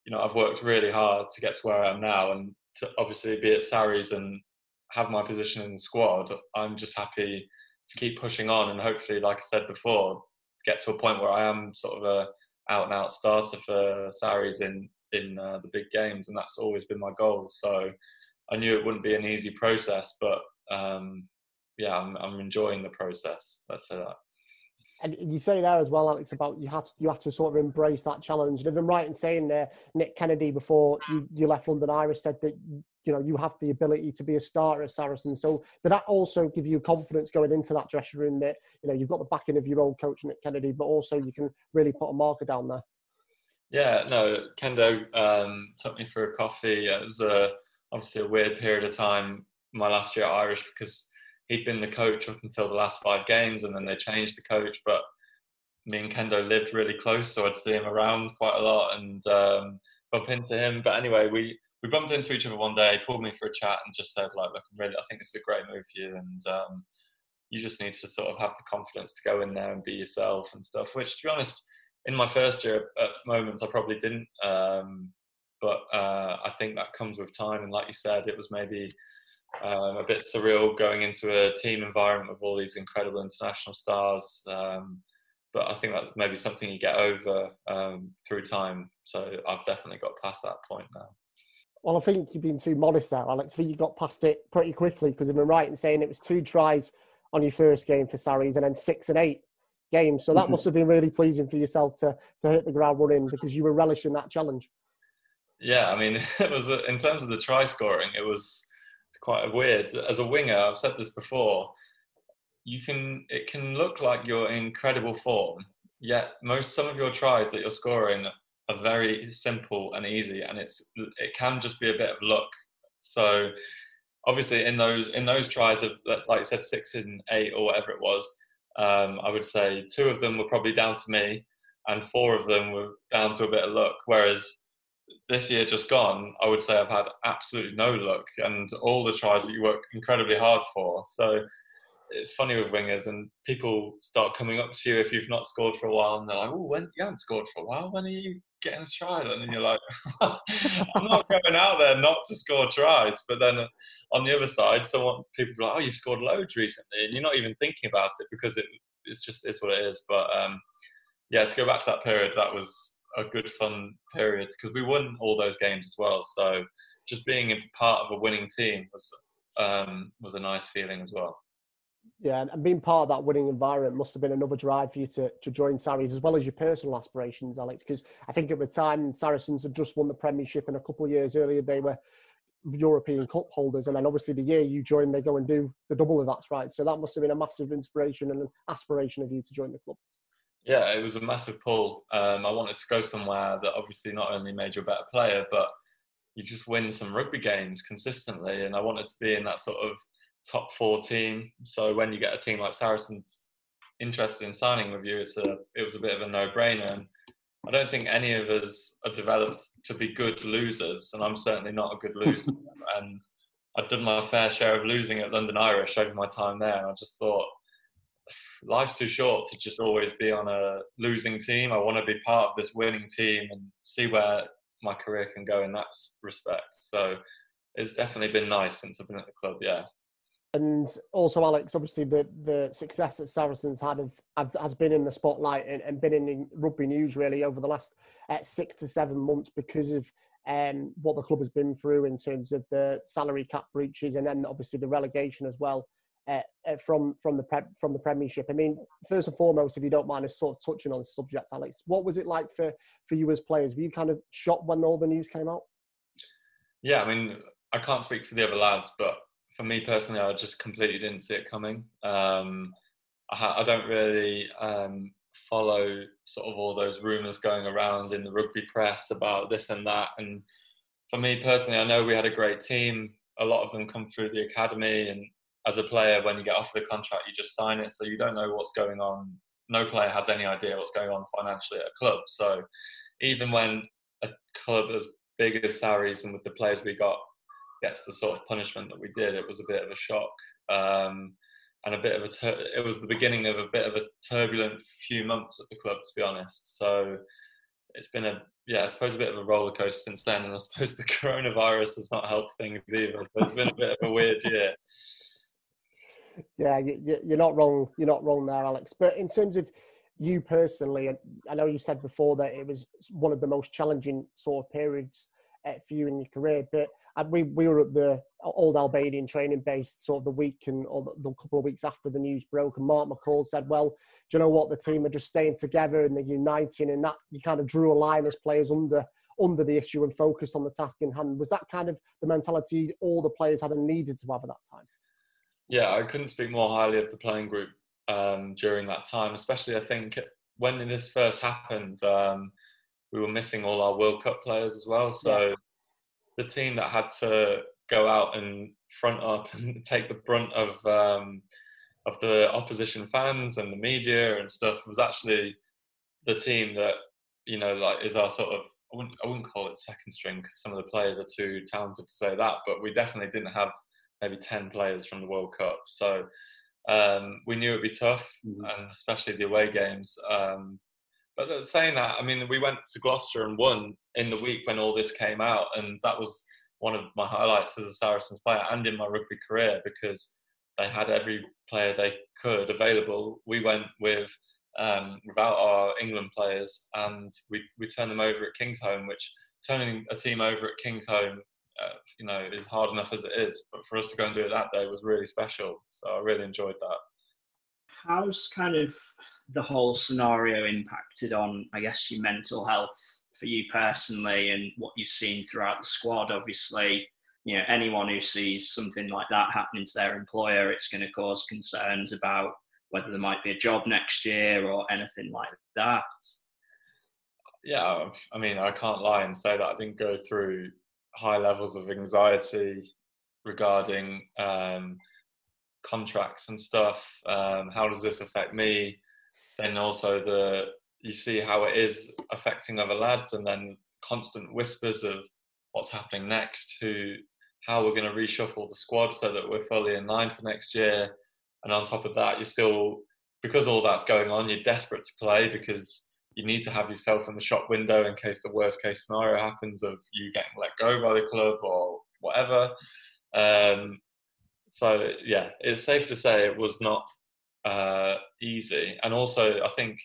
you know, I've worked really hard to get to where I am now, and to obviously be at Sarries and have my position in the squad. I'm just happy to keep pushing on, and hopefully, like I said before, get to a point where I am sort of a out and out starter for Sarries in in uh, the big games, and that's always been my goal. So I knew it wouldn't be an easy process, but um, yeah, I'm I'm enjoying the process. Let's say that. And you say there as well, Alex, about you have to, you have to sort of embrace that challenge. And if I'm right in saying uh, Nick Kennedy, before you, you left London Irish, said that, you know, you have the ability to be a starter at Saracens. So did that also give you confidence going into that dressing room that, you know, you've got the backing of your old coach, Nick Kennedy, but also you can really put a marker down there? Yeah, no, Kendo um, took me for a coffee. It was a, obviously a weird period of time, my last year at Irish, because he'd been the coach up until the last five games, and then they changed the coach. But me and Kendo lived really close, so I'd see him around quite a lot and um, bump into him. But anyway, we, we bumped into each other one day. He pulled me for a chat and just said, like, look, I'm really, I think this is a great move for you, and um, you just need to sort of have the confidence to go in there and be yourself and stuff. Which, to be honest, in my first year, at moments I probably didn't. Um, but uh, I think that comes with time. And like you said, it was maybe Um, a bit surreal going into a team environment with all these incredible international stars, um, but I think that's maybe something you get over um, through time. So I've definitely got past that point now. Well, I think you've been too modest there, Alex. I think you got past it pretty quickly, because if I'm right in saying it was two tries on your first game for Sarries and then six and eight games. So that mm-hmm. must have been really pleasing for yourself to to hit the ground running, because you were relishing that challenge. Yeah, I mean, it was a, in terms of the try scoring, it was quite weird. As a winger, I've said this before, you can it can look like you're in incredible form, yet most some of your tries that you're scoring are very simple and easy, and it's it can just be a bit of luck. So obviously in those in those tries of, like I said, six and eight or whatever it was, um, I would say two of them were probably down to me, and four of them were down to a bit of luck. Whereas this year just gone, I would say I've had absolutely no luck, and all the tries that you work incredibly hard for. So it's funny with wingers, and people start coming up to you if you've not scored for a while, and they're like, "Oh, when you haven't scored for a while, when are you getting a try?" And you're like, "I'm not going out there not to score tries." But then on the other side, someone people are like, "Oh, you've scored loads recently," and you're not even thinking about it because it it's just it's what it is. But um, yeah, to go back to that period, that was a good fun period, because we won all those games as well. So just being a part of a winning team was um, was a nice feeling as well. Yeah, and being part of that winning environment must have been another drive for you to, to join Sarries, as well as your personal aspirations, Alex, because I think at the time Saracens had just won the Premiership, and a couple of years earlier they were European Cup holders, and then obviously the year you joined they go and do the double of that's right. So that must have been a massive inspiration and an aspiration of you to join the club. Yeah, it was a massive pull. Um, I wanted to go somewhere that obviously not only made you a better player, but you just win some rugby games consistently, and I wanted to be in that sort of top four team. So when you get a team like Saracens interested in signing with you, it's a it was a bit of a no-brainer. And I don't think any of us are developed to be good losers, and I'm certainly not a good loser. And I'd done my fair share of losing at London Irish over my time there, and I just thought, life's too short to just always be on a losing team. I want to be part of this winning team and see where my career can go in that respect. So it's definitely been nice since I've been at the club, yeah. And also, Alex, obviously the, the success that Saracens had have, have, has been in the spotlight and, and been in, in rugby news really over the last uh, six to seven months because of um, what the club has been through in terms of the salary cap breaches, and then obviously the relegation as well uh, uh, from from the pre- from the Premiership. I mean, first and foremost, if you don't mind us sort of touching on this subject, Alex, what was it like for, for you as players? Were you kind of shocked when all the news came out? Yeah, I mean, I can't speak for the other lads, but for me personally, I just completely didn't see it coming. Um, I, ha- I don't really um, follow sort of all those rumours going around in the rugby press about this and that. And for me personally, I know we had a great team. A lot of them come through the academy, and as a player, when you get offered a contract, you just sign it. So you don't know what's going on. No player has any idea what's going on financially at a club. So even when a club as big as Sarries and with the players we got gets the sort of punishment that we did, it was a bit of a shock, um, and a bit of a tur- it was the beginning of a bit of a turbulent few months at the club, to be honest. So it's been a yeah, I suppose a bit of a roller coaster since then, and I suppose the coronavirus has not helped things either. So it's been a bit of a weird year. Yeah, you, you're not wrong. You're not wrong there, Alex. But in terms of you personally, I know you said before that it was one of the most challenging sort of periods uh, for you in your career. But we we were at the Old Albanian training base sort of the week and or the, the couple of weeks after the news broke, and Mark McCall said, "Well, do you know what? The team are just staying together and they're uniting," and that you kind of drew a line as players under under the issue and focused on the task in hand. Was that kind of the mentality all the players had and needed to have at that time? Yeah, I couldn't speak more highly of the playing group um, during that time, especially I think when this first happened, um, we were missing all our World Cup players as well. So yeah. The team that had to go out and front up and take the brunt of um, of the opposition fans and the media and stuff was actually the team that, you know, like is our sort of, I wouldn't, I wouldn't call it second string because some of the players are too talented to say that, but we definitely didn't have maybe ten players from the World Cup. So um, we knew it'd be tough, mm-hmm. and especially the away games. Um, but saying that, I mean, we went to Gloucester and won in the week when all this came out, and that was one of my highlights as a Saracens player and in my rugby career because they had every player they could available. We went with um, without our England players, and we we turned them over at Kingsholm, which turning a team over at Kingsholm, Uh, you know, is hard enough as it is, but for us to go and do it that day was really special. So I really enjoyed that. How's kind of the whole scenario impacted on, I guess, your mental health for you personally and what you've seen throughout the squad? Obviously, you know, anyone who sees something like that happening to their employer, it's going to cause concerns about whether there might be a job next year or anything like that. Yeah, I mean, I can't lie and say that I didn't go through high levels of anxiety regarding um, contracts and stuff. Um, how does this affect me? Then also the you see how it is affecting other lads, and then constant whispers of what's happening next, who, how we're going to reshuffle the squad so that we're fully in line for next year. And on top of that, you're still, because all that's going on, you're desperate to play because you need to have yourself in the shop window in case the worst case scenario happens of you getting let go by the club or whatever. Um, so yeah, it's safe to say it was not uh, easy. And also I think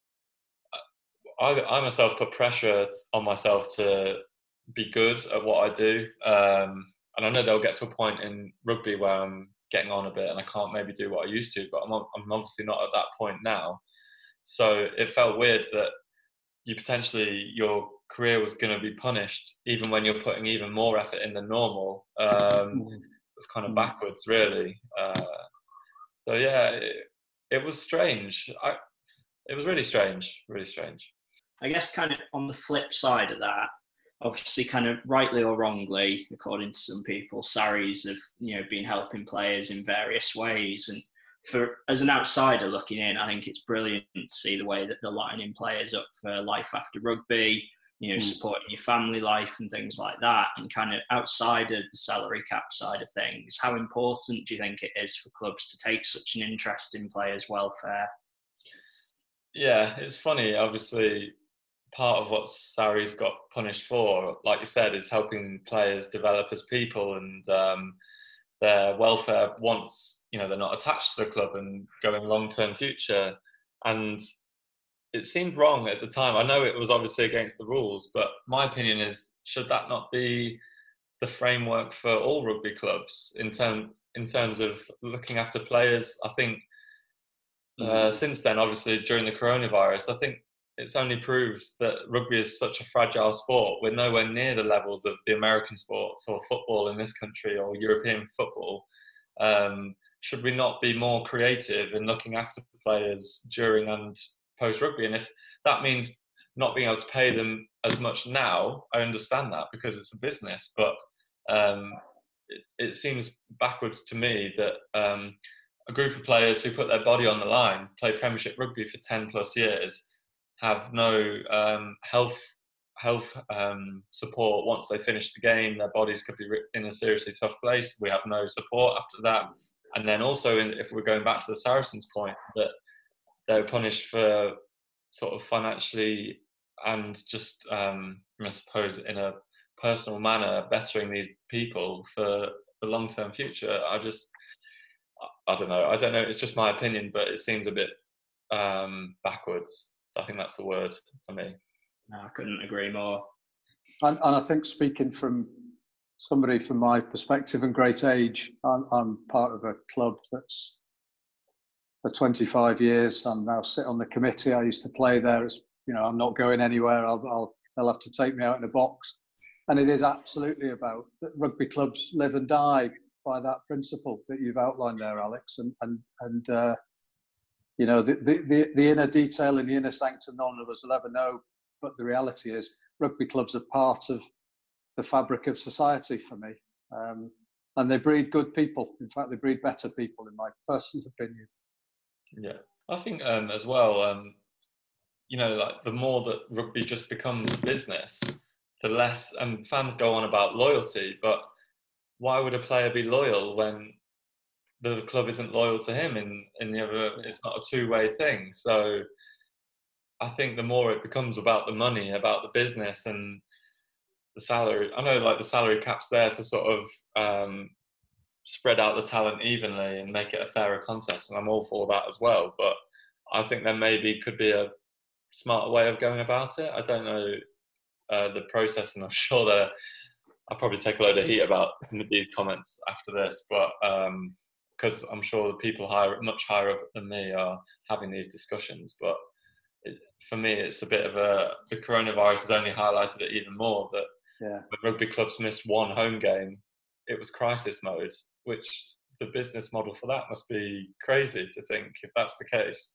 I, I myself put pressure on myself to be good at what I do. Um, and I know they'll get to a point in rugby where I'm getting on a bit and I can't maybe do what I used to, but I'm, I'm obviously not at that point now. So it felt weird that you potentially, your career was going to be punished even when you're putting even more effort in than normal. Um, it was kind of backwards, really. Uh, so yeah, it, it was strange. I, it was really strange, really strange. I guess kind of on the flip side of that, obviously kind of rightly or wrongly, according to some people, Sarries have, you know, been helping players in various ways. And for as an outsider looking in, I think it's brilliant to see the way that they're lining players up for life after rugby, you know, mm. supporting your family life and things like that. And kind of outside of the salary cap side of things, how important do you think it is for clubs to take such an interest in players' welfare? Yeah, it's funny. Obviously, part of what Sarries got punished for, like you said, is helping players develop as people and um, their welfare once, you know, they're not attached to the club and going long-term future. And it seemed wrong at the time. I know it was obviously against the rules, but my opinion is, should that not be the framework for all rugby clubs in, term, in terms of looking after players? I think uh, since then, obviously, during the coronavirus, I think it's only proves that rugby is such a fragile sport. We're nowhere near the levels of the American sports or football in this country or European football. Um, should we not be more creative in looking after players during and post-rugby? And if that means not being able to pay them as much now, I understand that because it's a business. But um, it, it seems backwards to me that um, a group of players who put their body on the line, play Premiership rugby for ten plus years, have no um, health health um, support once they finish the game. Their bodies could be in a seriously tough place. We have no support after that. And then also, in, if we're going back to the Saracens point, that they're punished for sort of financially and just, um, I suppose, in a personal manner, bettering these people for the long-term future. I just, I don't know. I don't know. It's just my opinion, but it seems a bit um, backwards. I think that's the word for me. No, I couldn't agree more. And, and I think, speaking from somebody from my perspective and great age, I'm, I'm part of a club that's for twenty-five years. I'm now sit on the committee. I used to play there. As you know, I'm not going anywhere. I'll, I'll they'll have to take me out in a box. And it is absolutely about that rugby clubs live and die by that principle that you've outlined there, Alex. And and and uh, you know, the, the the the inner detail and the inner sanctum, none of us will ever know. But the reality is, rugby clubs are part of the fabric of society for me, um, and they breed good people. In fact, they breed better people, in my personal opinion. Yeah, I think um, as well. Um, you know, like the more that rugby just becomes a business, the less, and fans go on about loyalty, but why would a player be loyal when the club isn't loyal to him in, in the other, it's not a two-way thing. So I think the more it becomes about the money, about the business and the salary, I know like the salary cap's there to sort of um, spread out the talent evenly and make it a fairer contest, and I'm all for that as well, but I think there maybe could be a smarter way of going about it. I don't know uh, the process, and I'm sure that I'll probably take a load of heat about these comments after this, but because um, I'm sure the people higher, much higher up than me are having these discussions. But it, for me, it's a bit of a, the coronavirus has only highlighted it even more, that yeah. when rugby clubs missed one home game, it was crisis mode, which the business model for that must be crazy to think if that's the case.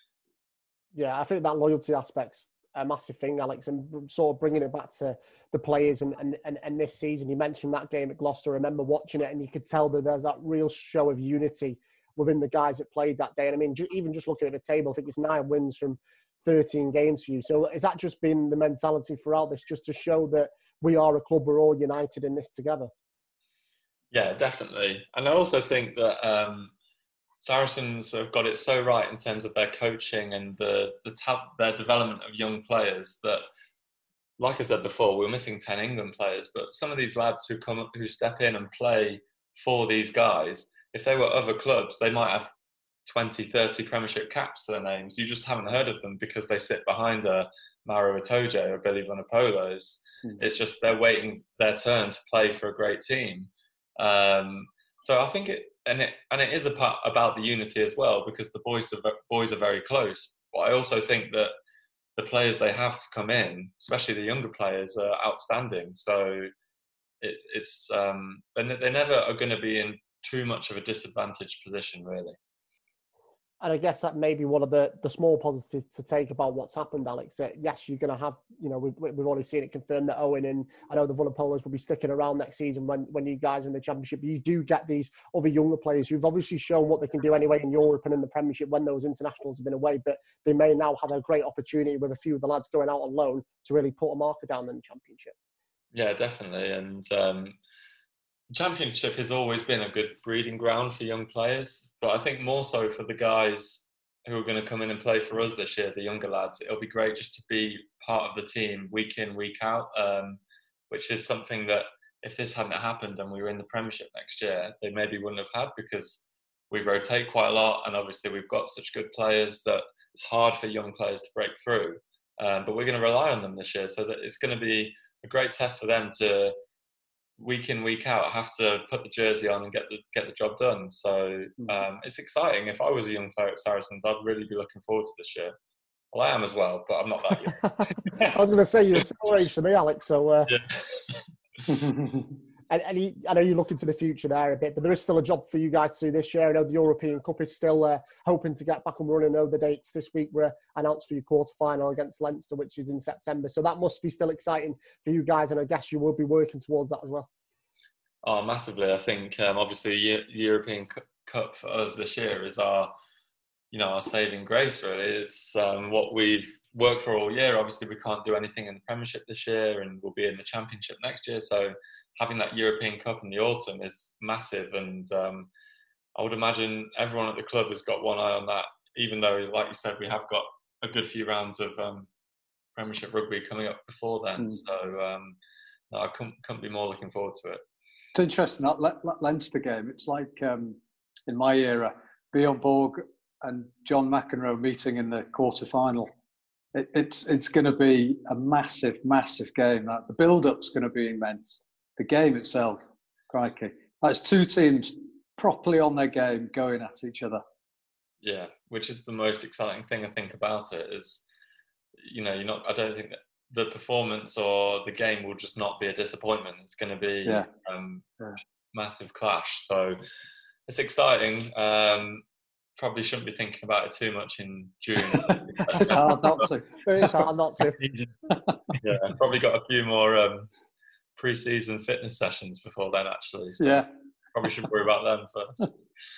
Yeah, I think that loyalty aspect's a massive thing, Alex, and sort of bringing it back to the players and, and, and, and this season. You mentioned that game at Gloucester. I remember watching it, and you could tell that there's that real show of unity within the guys that played that day. And I mean, even just looking at the table, I think it's nine wins from thirteen games for you. So has that just been the mentality throughout this, just to show that we are a club, we're all united in this together? Yeah, definitely. And I also think that um, Saracens have got it so right in terms of their coaching and the, the ta- their development of young players that, like I said before, we're missing ten England players, but some of these lads who come who step in and play for these guys, if they were other clubs, they might have twenty, thirty Premiership caps to their names. You just haven't heard of them because they sit behind a Maro Itoje or Billy Vunipola. It's, mm. it's just they're waiting their turn to play for a great team. Um, so I think it and it and it is a part about the unity as well, because the boys are boys are very close. But I also think that the players they have to come in, especially the younger players, are outstanding. So it, it's um, they never are going to be in too much of a disadvantaged position, really. And I guess that may be one of the, the small positives to take about what's happened, Alex. Uh, yes, you're going to have, you know, we've, we've already seen it confirmed that Owen and I know the Vunipolas will be sticking around next season when, when you guys are in the Championship. You do get these other younger players who've obviously shown what they can do anyway in Europe and in the Premiership when those internationals have been away, but they may now have a great opportunity with a few of the lads going out on loan to really put a marker down in the Championship. Yeah, definitely. And um, the Championship has always been a good breeding ground for young players, but I think more so for the guys who are going to come in and play for us this year, the younger lads. It'll be great just to be part of the team week in, week out, um, which is something that if this hadn't happened and we were in the Premiership next year, they maybe wouldn't have had, because we rotate quite a lot and obviously we've got such good players that it's hard for young players to break through. Um, but we're going to rely on them this year, so that it's going to be a great test for them to week in, week out, have to put the jersey on and get the get the job done. So um, it's exciting. If I was a young player at Saracens, I'd really be looking forward to this year. Well, I am as well, but I'm not that young. I was going to say you're a similar age to me, Alex. So, uh, yeah. and, and you, I know you look into the future there a bit, but there is still a job for you guys to do this year. I know the European Cup is still uh, hoping to get back and running. I know the dates this week were announced for your quarter final against Leinster, which is in September. So that must be still exciting for you guys, and I guess you will be working towards that as well. Oh, massively. I think um, obviously the European Cup for us this year is our, you know, our saving grace, really. It's um, what we've worked for all year. Obviously, we can't do anything in the Premiership this year, and we'll be in the Championship next year. So having that European Cup in the autumn is massive. And um, I would imagine everyone at the club has got one eye on that, even though, like you said, we have got a good few rounds of um, Premiership rugby coming up before then. Mm. So um, no, I couldn't, couldn't be more looking forward to it. It's interesting, that Le- Le- Leinster game. It's like um, in my era, Bjorn Borg and John McEnroe meeting in the quarter-final. It, it's it's going to be a massive, massive game. That the build-up's going to be immense. The game itself, crikey. That's two teams properly on their game, going at each other. Yeah, which is the most exciting thing I think about it is, you know, you're not. I don't think that the performance or the game will just not be a disappointment. It's going to be yeah. Um, yeah. massive clash. So it's exciting. Um, probably shouldn't be thinking about it too much in June. It's hard not to. It's hard not to. Yeah, probably got a few more um, pre-season fitness sessions before then, actually. So yeah. Probably should worry about them first.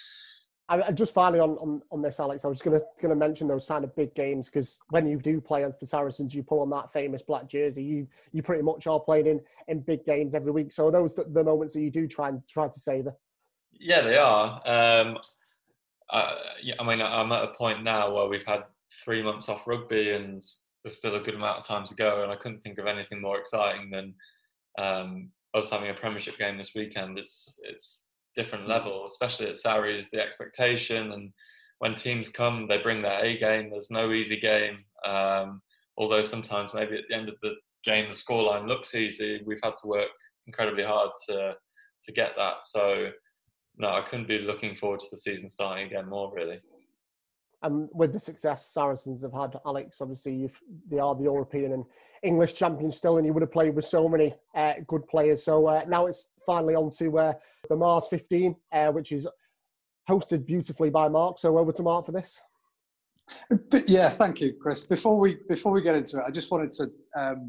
I, just finally on, on, on this, Alex, I was going to going to mention those kind of big games, because when you do play for Saracens, you pull on that famous black jersey. You you pretty much are playing in, in big games every week. So are those the, the moments that you do try and try to savour? Yeah, they are. Um, I, I mean, I'm at a point now where we've had three months off rugby, and there's still a good amount of time to go. And I couldn't think of anything more exciting than um, us having a Premiership game this weekend. It's it's different level, especially at Sarries, the expectation, and when teams come, they bring their A game. There's no easy game. Um, although sometimes maybe at the end of the game, the scoreline looks easy. We've had to work incredibly hard to to get that. So no, I couldn't be looking forward to the season starting again more, really. And with the success Saracens have had, Alex, obviously you've, they are the European and English champions still, and you would have played with so many uh, good players. So uh, now it's finally on to uh, the Mars fifteen, uh, which is hosted beautifully by Mark. So over to Mark for this. But yeah, thank you, Chris. Before we before we get into it, I just wanted to um,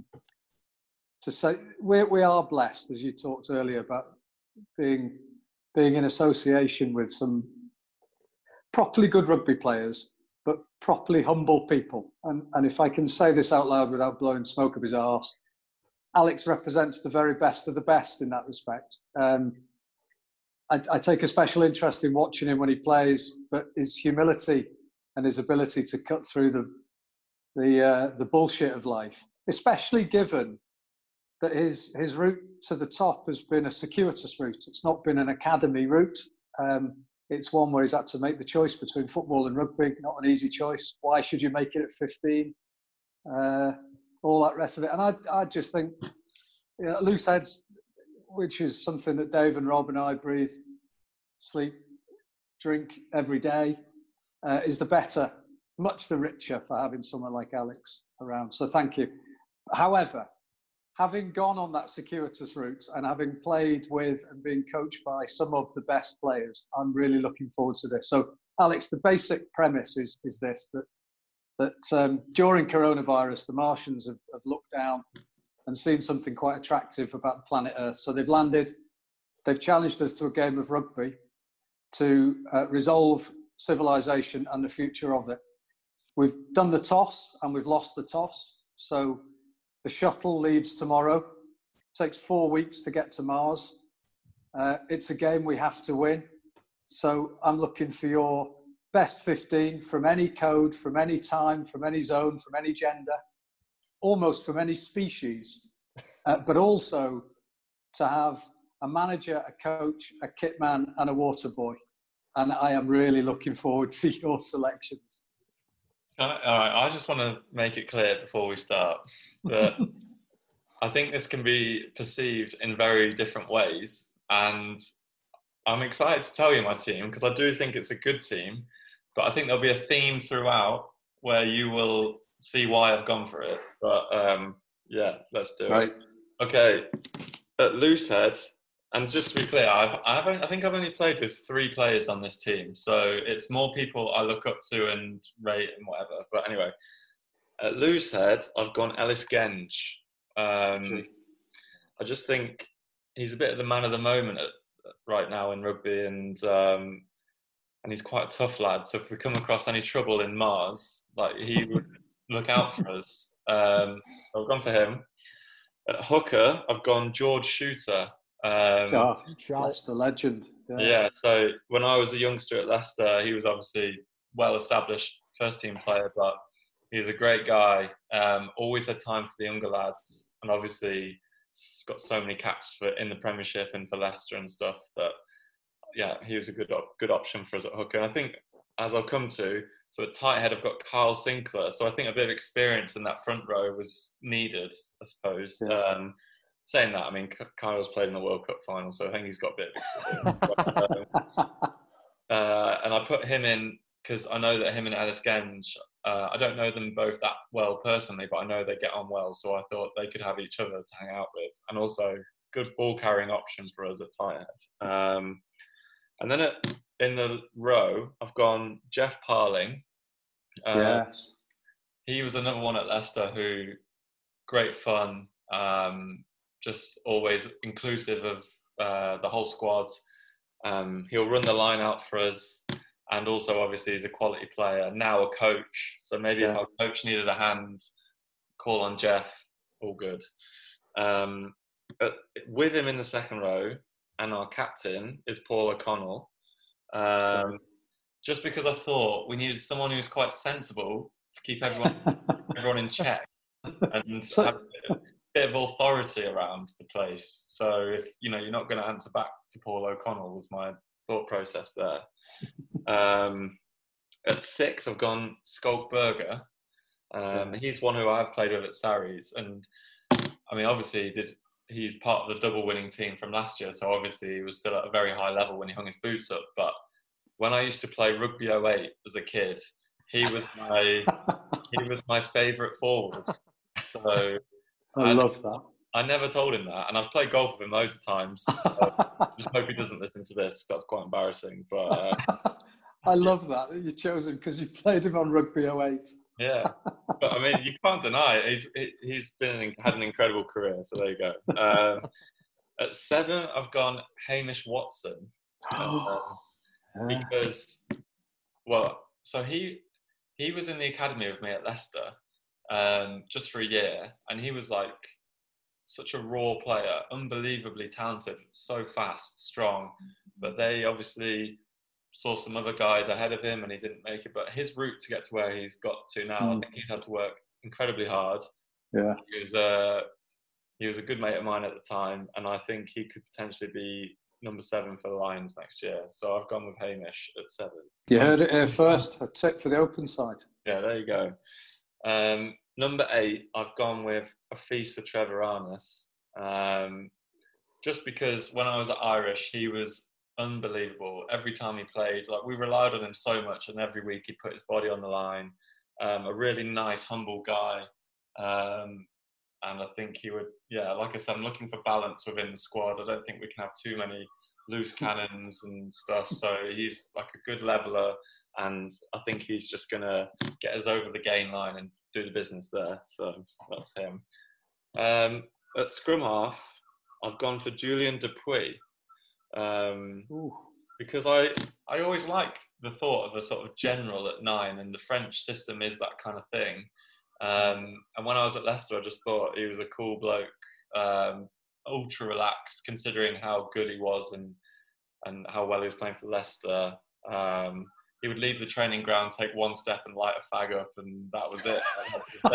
to say we we are blessed, as you talked earlier about being being in association with some properly good rugby players, but properly humble people. And, and if I can say this out loud without blowing smoke up his arse, Alex represents the very best of the best in that respect. Um, I, I take a special interest in watching him when he plays, but his humility and his ability to cut through the the uh, the bullshit of life, especially given that his his route to the top has been a circuitous route. It's not been an academy route. Um, It's one where he's had to make the choice between football and rugby. Not an easy choice. Why should you make it at fifteen? Uh, all that rest of it. And I, I just think, you know, loose heads, which is something that Dave and Rob and I breathe, sleep, drink every day, uh, is the better, much the richer for having someone like Alex around. So thank you. However, having gone on that circuitous route and having played with and been coached by some of the best players, I'm really looking forward to this. So, Alex, the basic premise is is this, that that um, during coronavirus, the Martians have, have looked down and seen something quite attractive about the planet Earth. So they've landed, they've challenged us to a game of rugby to uh, resolve civilization and the future of it. We've done the toss and we've lost the toss. So the shuttle leaves tomorrow. It takes four weeks to get to Mars. Uh, it's a game we have to win. So I'm looking for your best fifteen from any code, from any time, from any zone, from any gender, almost from any species, uh, but also to have a manager, a coach, a kit man, and a water boy. And I am really looking forward to your selections. All right, I just want to make it clear before we start that I think this can be perceived in very different ways. And I'm excited to tell you my team, because I do think it's a good team, but I think there'll be a theme throughout where you will see why I've gone for it. But um, yeah, let's do right. it. Okay, at Loosehead, and just to be clear, I've, I've only, I think I've only played with three players on this team, so it's more people I look up to and rate and whatever. But anyway, at Loosehead, I've gone Ellis Genge. Um, I just think he's a bit of the man of the moment at, right now in rugby, and um, and he's quite a tough lad. So if we come across any trouble in Mars, like he would look out for us. Um, so I've gone for him. At hooker, I've gone George Shooter. Um, oh, that's the legend. Yeah. yeah. So when I was a youngster at Leicester, he was obviously well-established first-team player, but He's a great guy. Um, always had time for the younger lads, and obviously got so many caps for in the Premiership and for Leicester and stuff that, yeah, he was a good op- good option for us at hooker. And I think, as I'll come to, so at tight head I've got Kyle Sinclair. So I think a bit of experience in that front row was needed, I suppose. Yeah. Um, saying that, I mean, Kyle's played in the World Cup final, so I think he's got a bit of experience. but, um, uh, and I put him in because I know that him and Ellis Genge, uh, I don't know them both that well personally, but I know they get on well. So I thought they could have each other to hang out with. And also, good ball carrying option for us at tight head. Um, and then at, in the row, I've gone Jeff Parling. Uh, yes. He was another one at Leicester who, great fun, um, just always inclusive of uh, the whole squad. Um, he'll run the line out for us. And also, obviously, he's a quality player, now a coach. So maybe yeah. if our coach needed a hand, call on Jeff, all good. Um, but with him in the second row, and our captain is Paul O'Connell, um, yeah. just because I thought we needed someone who was quite sensible to keep everyone everyone in check and so, have a bit, of, bit of authority around the place. So if you know you're not going to answer back to Paul O'Connell, was my thought process there. Um, at six, I've gone Skulk Berger. Um, yeah. He's one who I've played with at Sarries, and I mean, obviously, he did he's part of the double winning team from last year, so obviously he was still at a very high level when he hung his boots up. But when I used to play Rugby oh eight as a kid, he was my he was my favourite forward. So I, I love that. I never told him that, and I've played golf with him loads of times. So I just hope he doesn't listen to this, because that's quite embarrassing. But uh, I love that that you chose him because you played him on Rugby oh eight. Yeah, but I mean, you can't deny it. He's he's been had an incredible career. So there you go. Um, at seven, I've gone Hamish Watson um, yeah. because, well, so he he was in the academy with me at Leicester um, just for a year, and he was like such a raw player, unbelievably talented, so fast, strong. But they obviously saw some other guys ahead of him and he didn't make it. But his route to get to where he's got to now, mm. I think he's had to work incredibly hard. Yeah, he was a he was a good mate of mine at the time, and I think he could potentially be number seven for the Lions next year. So I've gone with Hamish at seven. You heard it here first. A tip for the open side. Yeah, there you go. Um, number eight, I've gone with Afisa Treviranus. Um, just because when I was at Irish, he was unbelievable. Every time he played, like we relied on him so much, and every week he put his body on the line. Um, a really nice, humble guy. Um, and I think he would, yeah, like I said, I'm looking for balance within the squad. I don't think we can have too many loose cannons and stuff. So he's like a good leveler, and I think he's just going to get us over the gain line and do the business there. So that's him. Um, at scrum half, I've gone for Julian Dupuis. Um, because I, I always like the thought of a sort of general at nine, and the French system is that kind of thing. Um, and when I was at Leicester, I just thought he was a cool bloke, um, ultra relaxed, considering how good he was and and how well he was playing for Leicester. Um, he would leave the training ground, take one step and light a fag up, and that was it. So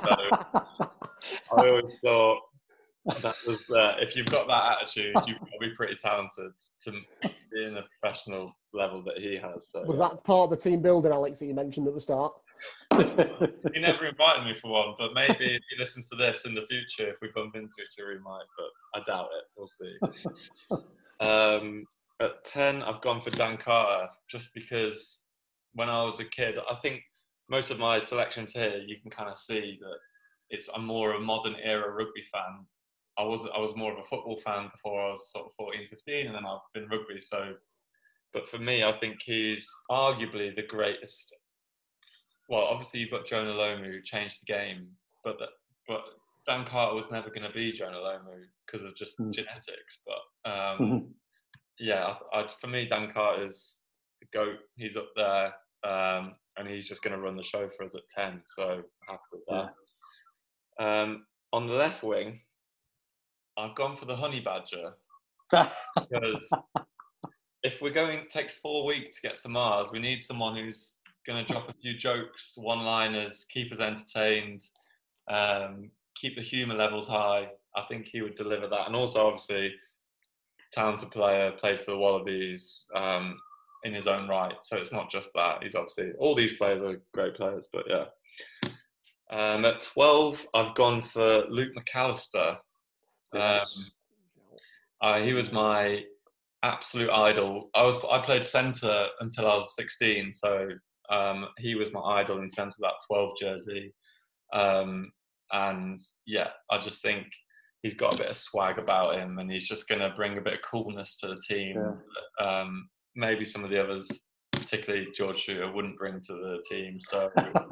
I always thought that was uh, if you've got that attitude, you've got to be pretty talented to be in the professional level that he has. So, was yeah. that part of the team building, Alex, that you mentioned at the start? He never invited me for one, but maybe if he listens to this in the future, if we bump into each other, he might, but I doubt it. We'll see. Um, at ten, I've gone for Dan Carter, just because when I was a kid, I think most of my selections here, you can kind of see that it's I'm more a modern era rugby fan. I was I was more of a football fan before I was sort of fourteen, fifteen, and then I've been rugby. So, but for me, I think he's arguably the greatest. Well, obviously you've got Jonah Lomu who changed the game, but the, but Dan Carter was never going to be Jonah Lomu because of just mm. genetics. But um, mm-hmm. yeah, I, I, for me, Dan Carter is the GOAT. He's up there, um, and he's just going to run the show for us at ten. So I'm happy with that. Yeah. Um, on the left wing, I've gone for the Honey Badger because if we're going, it takes four weeks to get to Mars. We need someone who's going to drop a few jokes, one-liners, keep us entertained, um, keep the humour levels high, I think he would deliver that. And also, obviously, talented player, played for the Wallabies um, in his own right. So it's not just that. He's obviously, all these players are great players, but yeah. Um, at twelve, I've gone for Luke McAllister. Yes. Um, uh, he was my absolute idol. I was I played centre until I was sixteen, so um, he was my idol in terms of that twelve jersey. Um, and yeah, I just think he's got a bit of swag about him, and he's just going to bring a bit of coolness to the team. Yeah. Um, maybe some of the others, particularly George Shooter, wouldn't bring to the team. So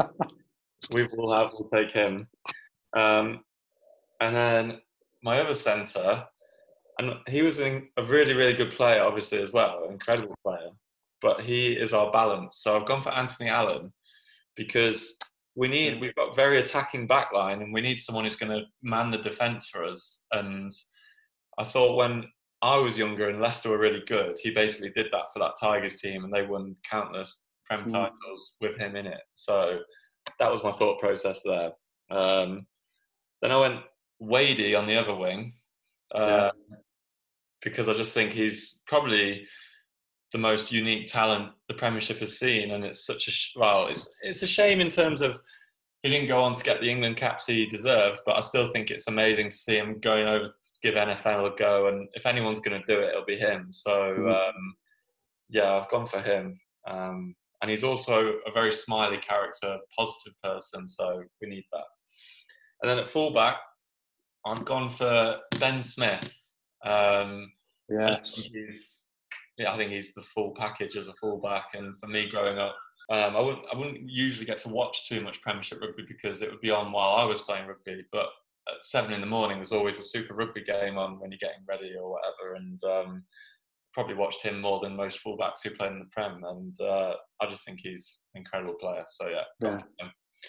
we will have we'll take him. Um, and then my other centre, and he was a really, really good player, obviously, as well, an incredible player. But he is our balance. So I've gone for Anthony Allen because we need, we've got very attacking backline, and we need someone who's going to man the defence for us. And I thought when I was younger and Leicester were really good, he basically did that for that Tigers team, and they won countless Prem mm. titles with him in it. So that was my thought process there. Um, then I went Wadey on the other wing. Uh, yeah. Because I just think he's probably the most unique talent the Premiership has seen, and it's such a sh- well, it's it's a shame in terms of he didn't go on to get the England caps he deserved, but I still think it's amazing to see him going over to give N F L a go, and if anyone's going to do it, it'll be him. So um, yeah, I've gone for him, um, and he's also a very smiley character, positive person, so we need that. And then at fullback, I've gone for Ben Smith. Um, yes. He's, yeah, I think he's the full package as a fullback. And for me, growing up, um, I wouldn't, I wouldn't usually get to watch too much Premiership rugby because it would be on while I was playing rugby. But at seven in the morning, there's always a Super Rugby game on when you're getting ready or whatever. And um, probably watched him more than most fullbacks who play in the Prem. And uh, I just think he's an incredible player. So yeah, yeah.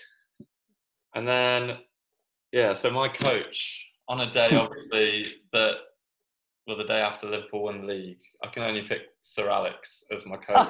And then yeah, so my coach. On a day, obviously, that well, the day after Liverpool won the league, I can only pick Sir Alex as my coach.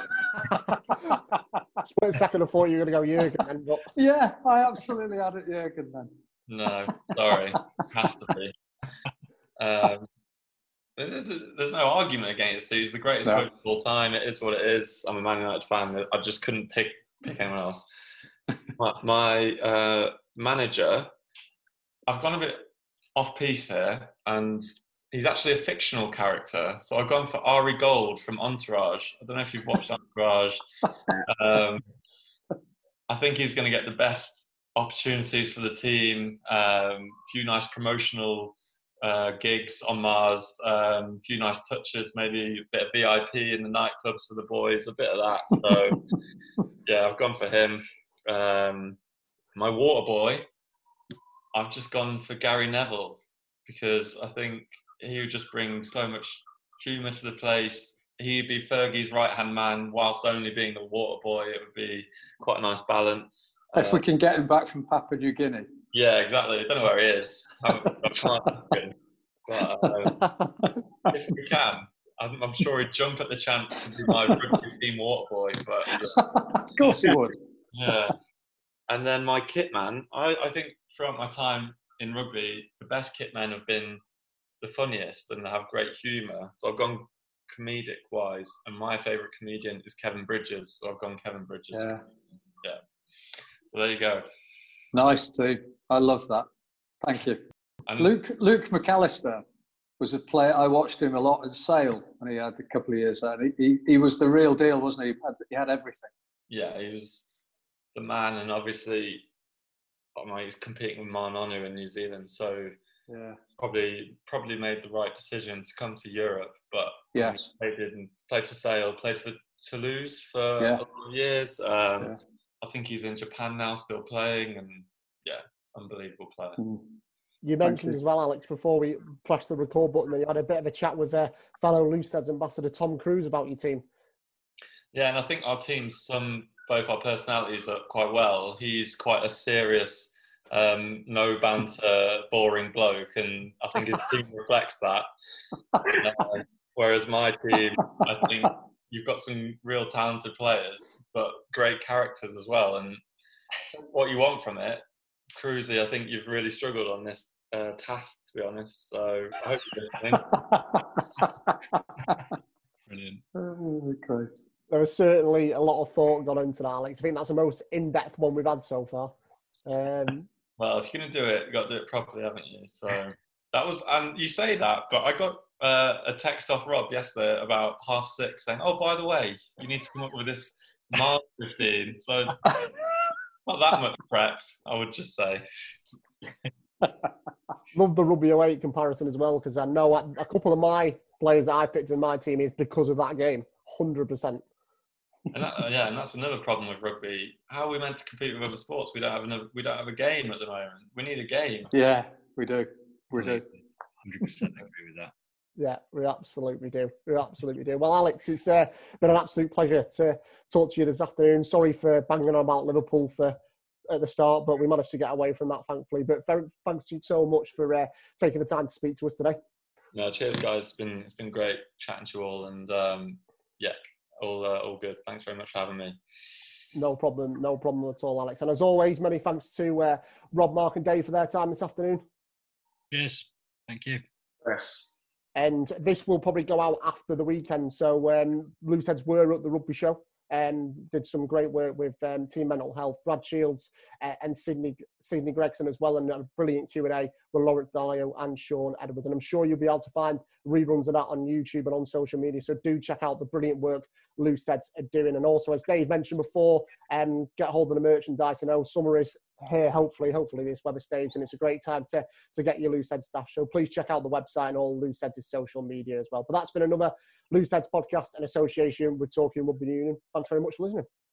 Split second, I thought you were going to go Jurgen. But... Yeah, I absolutely had it Jurgen then. No, sorry, has to be. Um, there's, there's no argument against it. He's the greatest no. coach of all time. It is what it is. I'm a Man United fan. I just couldn't pick pick anyone else. my my uh, manager, I've gone a bit off piece here, and he's actually a fictional character. So I've gone for Ari Gold from Entourage. I don't know if you've watched Entourage. Um, I think he's going to get the best opportunities for the team. A um, few nice promotional uh, gigs on Mars. A um, few nice touches, maybe a bit of V I P in the nightclubs for the boys. A bit of that. So yeah, I've gone for him. Um, my water boy, I've just gone for Gary Neville because I think he would just bring so much humour to the place. He'd be Fergie's right-hand man whilst only being the water boy. It would be quite a nice balance. If uh, we can get him back from Papua New Guinea. Yeah, exactly. I don't know where he is. I'm, I'm trying to ask him. But uh, if we can, I'm, I'm sure he'd jump at the chance to be my rugby team water boy. But yeah. Of course he would. Yeah. And then my kit man, I, I think throughout my time in rugby, the best kit men have been the funniest and have great humour. So I've gone comedic wise, and my favourite comedian is Kevin Bridges. So I've gone Kevin Bridges. Yeah. Yeah. So there you go. Nice too. I love that. Thank you. And Luke Luke McAllister was a player. I watched him a lot at Sale when he had a couple of years there. He, he, he was the real deal, wasn't he? He had, he had everything. Yeah, he was the man, and obviously, I mean, he's competing with Manonu in New Zealand, so yeah, probably probably made the right decision to come to Europe. But yes, he played in, played for Sale, played for Toulouse for yeah. a lot of years. Um, yeah. I think he's in Japan now, still playing, and yeah, unbelievable player. Mm. You mentioned you. as well, Alex, before we pressed the record button, that you had a bit of a chat with uh, fellow Luceds ambassador Tom Cruise about your team. Yeah, and I think our team's some both our personalities up quite well. He's quite a serious, um, no banter, boring bloke, and I think his team reflects that. Uh, whereas my team, I think you've got some real talented players, but great characters as well. And what you want from it, Cruzy, I think you've really struggled on this uh, task, to be honest. So I hope you're listening. Brilliant. Oh, great. There was certainly a lot of thought gone into that, Alex. I think that's the most in-depth one we've had so far. Um, well, if you're going to do it, you've got to do it properly, haven't you? So that was, and you say that, but I got uh, a text off Rob yesterday about half six saying, oh, by the way, you need to come up with this Mars fifteen. So not that much prep, I would just say. Love the Rugby oh eight comparison as well, because I know a couple of my players that I picked in my team is because of that game, one hundred percent. And that, uh, yeah, and that's another problem with rugby. How are we meant to compete with other sports? We don't have another, we don't have a game at the moment. We need a game. Yeah, we do. We do. one hundred percent agree with that. Yeah, we absolutely do. We absolutely do. Well, Alex, it's uh, been an absolute pleasure to talk to you this afternoon. Sorry for banging on about Liverpool for at the start, but we managed to get away from that, thankfully. But very, thanks you so much for uh, taking the time to speak to us today. No, cheers, guys. It's been it's been great chatting to you all, and um, yeah. All, uh, all good. Thanks very much for having me. No problem. No problem at all, Alex. And as always, many thanks to uh, Rob, Mark and Dave for their time this afternoon. Cheers. Thank you. Chris. And this will probably go out after the weekend. So um, Looseheads were at the rugby show and did some great work with um, Team Mental Health, Brad Shields uh, and Sydney Sydney Gregson as well, and a brilliant Q and A with Lawrence Dalio and Sean Edwards. And I'm sure you'll be able to find reruns of that on YouTube and on social media. So do check out the brilliant work Looseheads are doing. And also, as Dave mentioned before, um, get hold of the merchandise. I know summer is here, hopefully, hopefully this weather stays, and it's a great time to, to get your Looseheads stash. So please check out the website and all Looseheads' social media as well. But that's been another Looseheads podcast in association with Talking Rugby Union. Thanks very much for listening.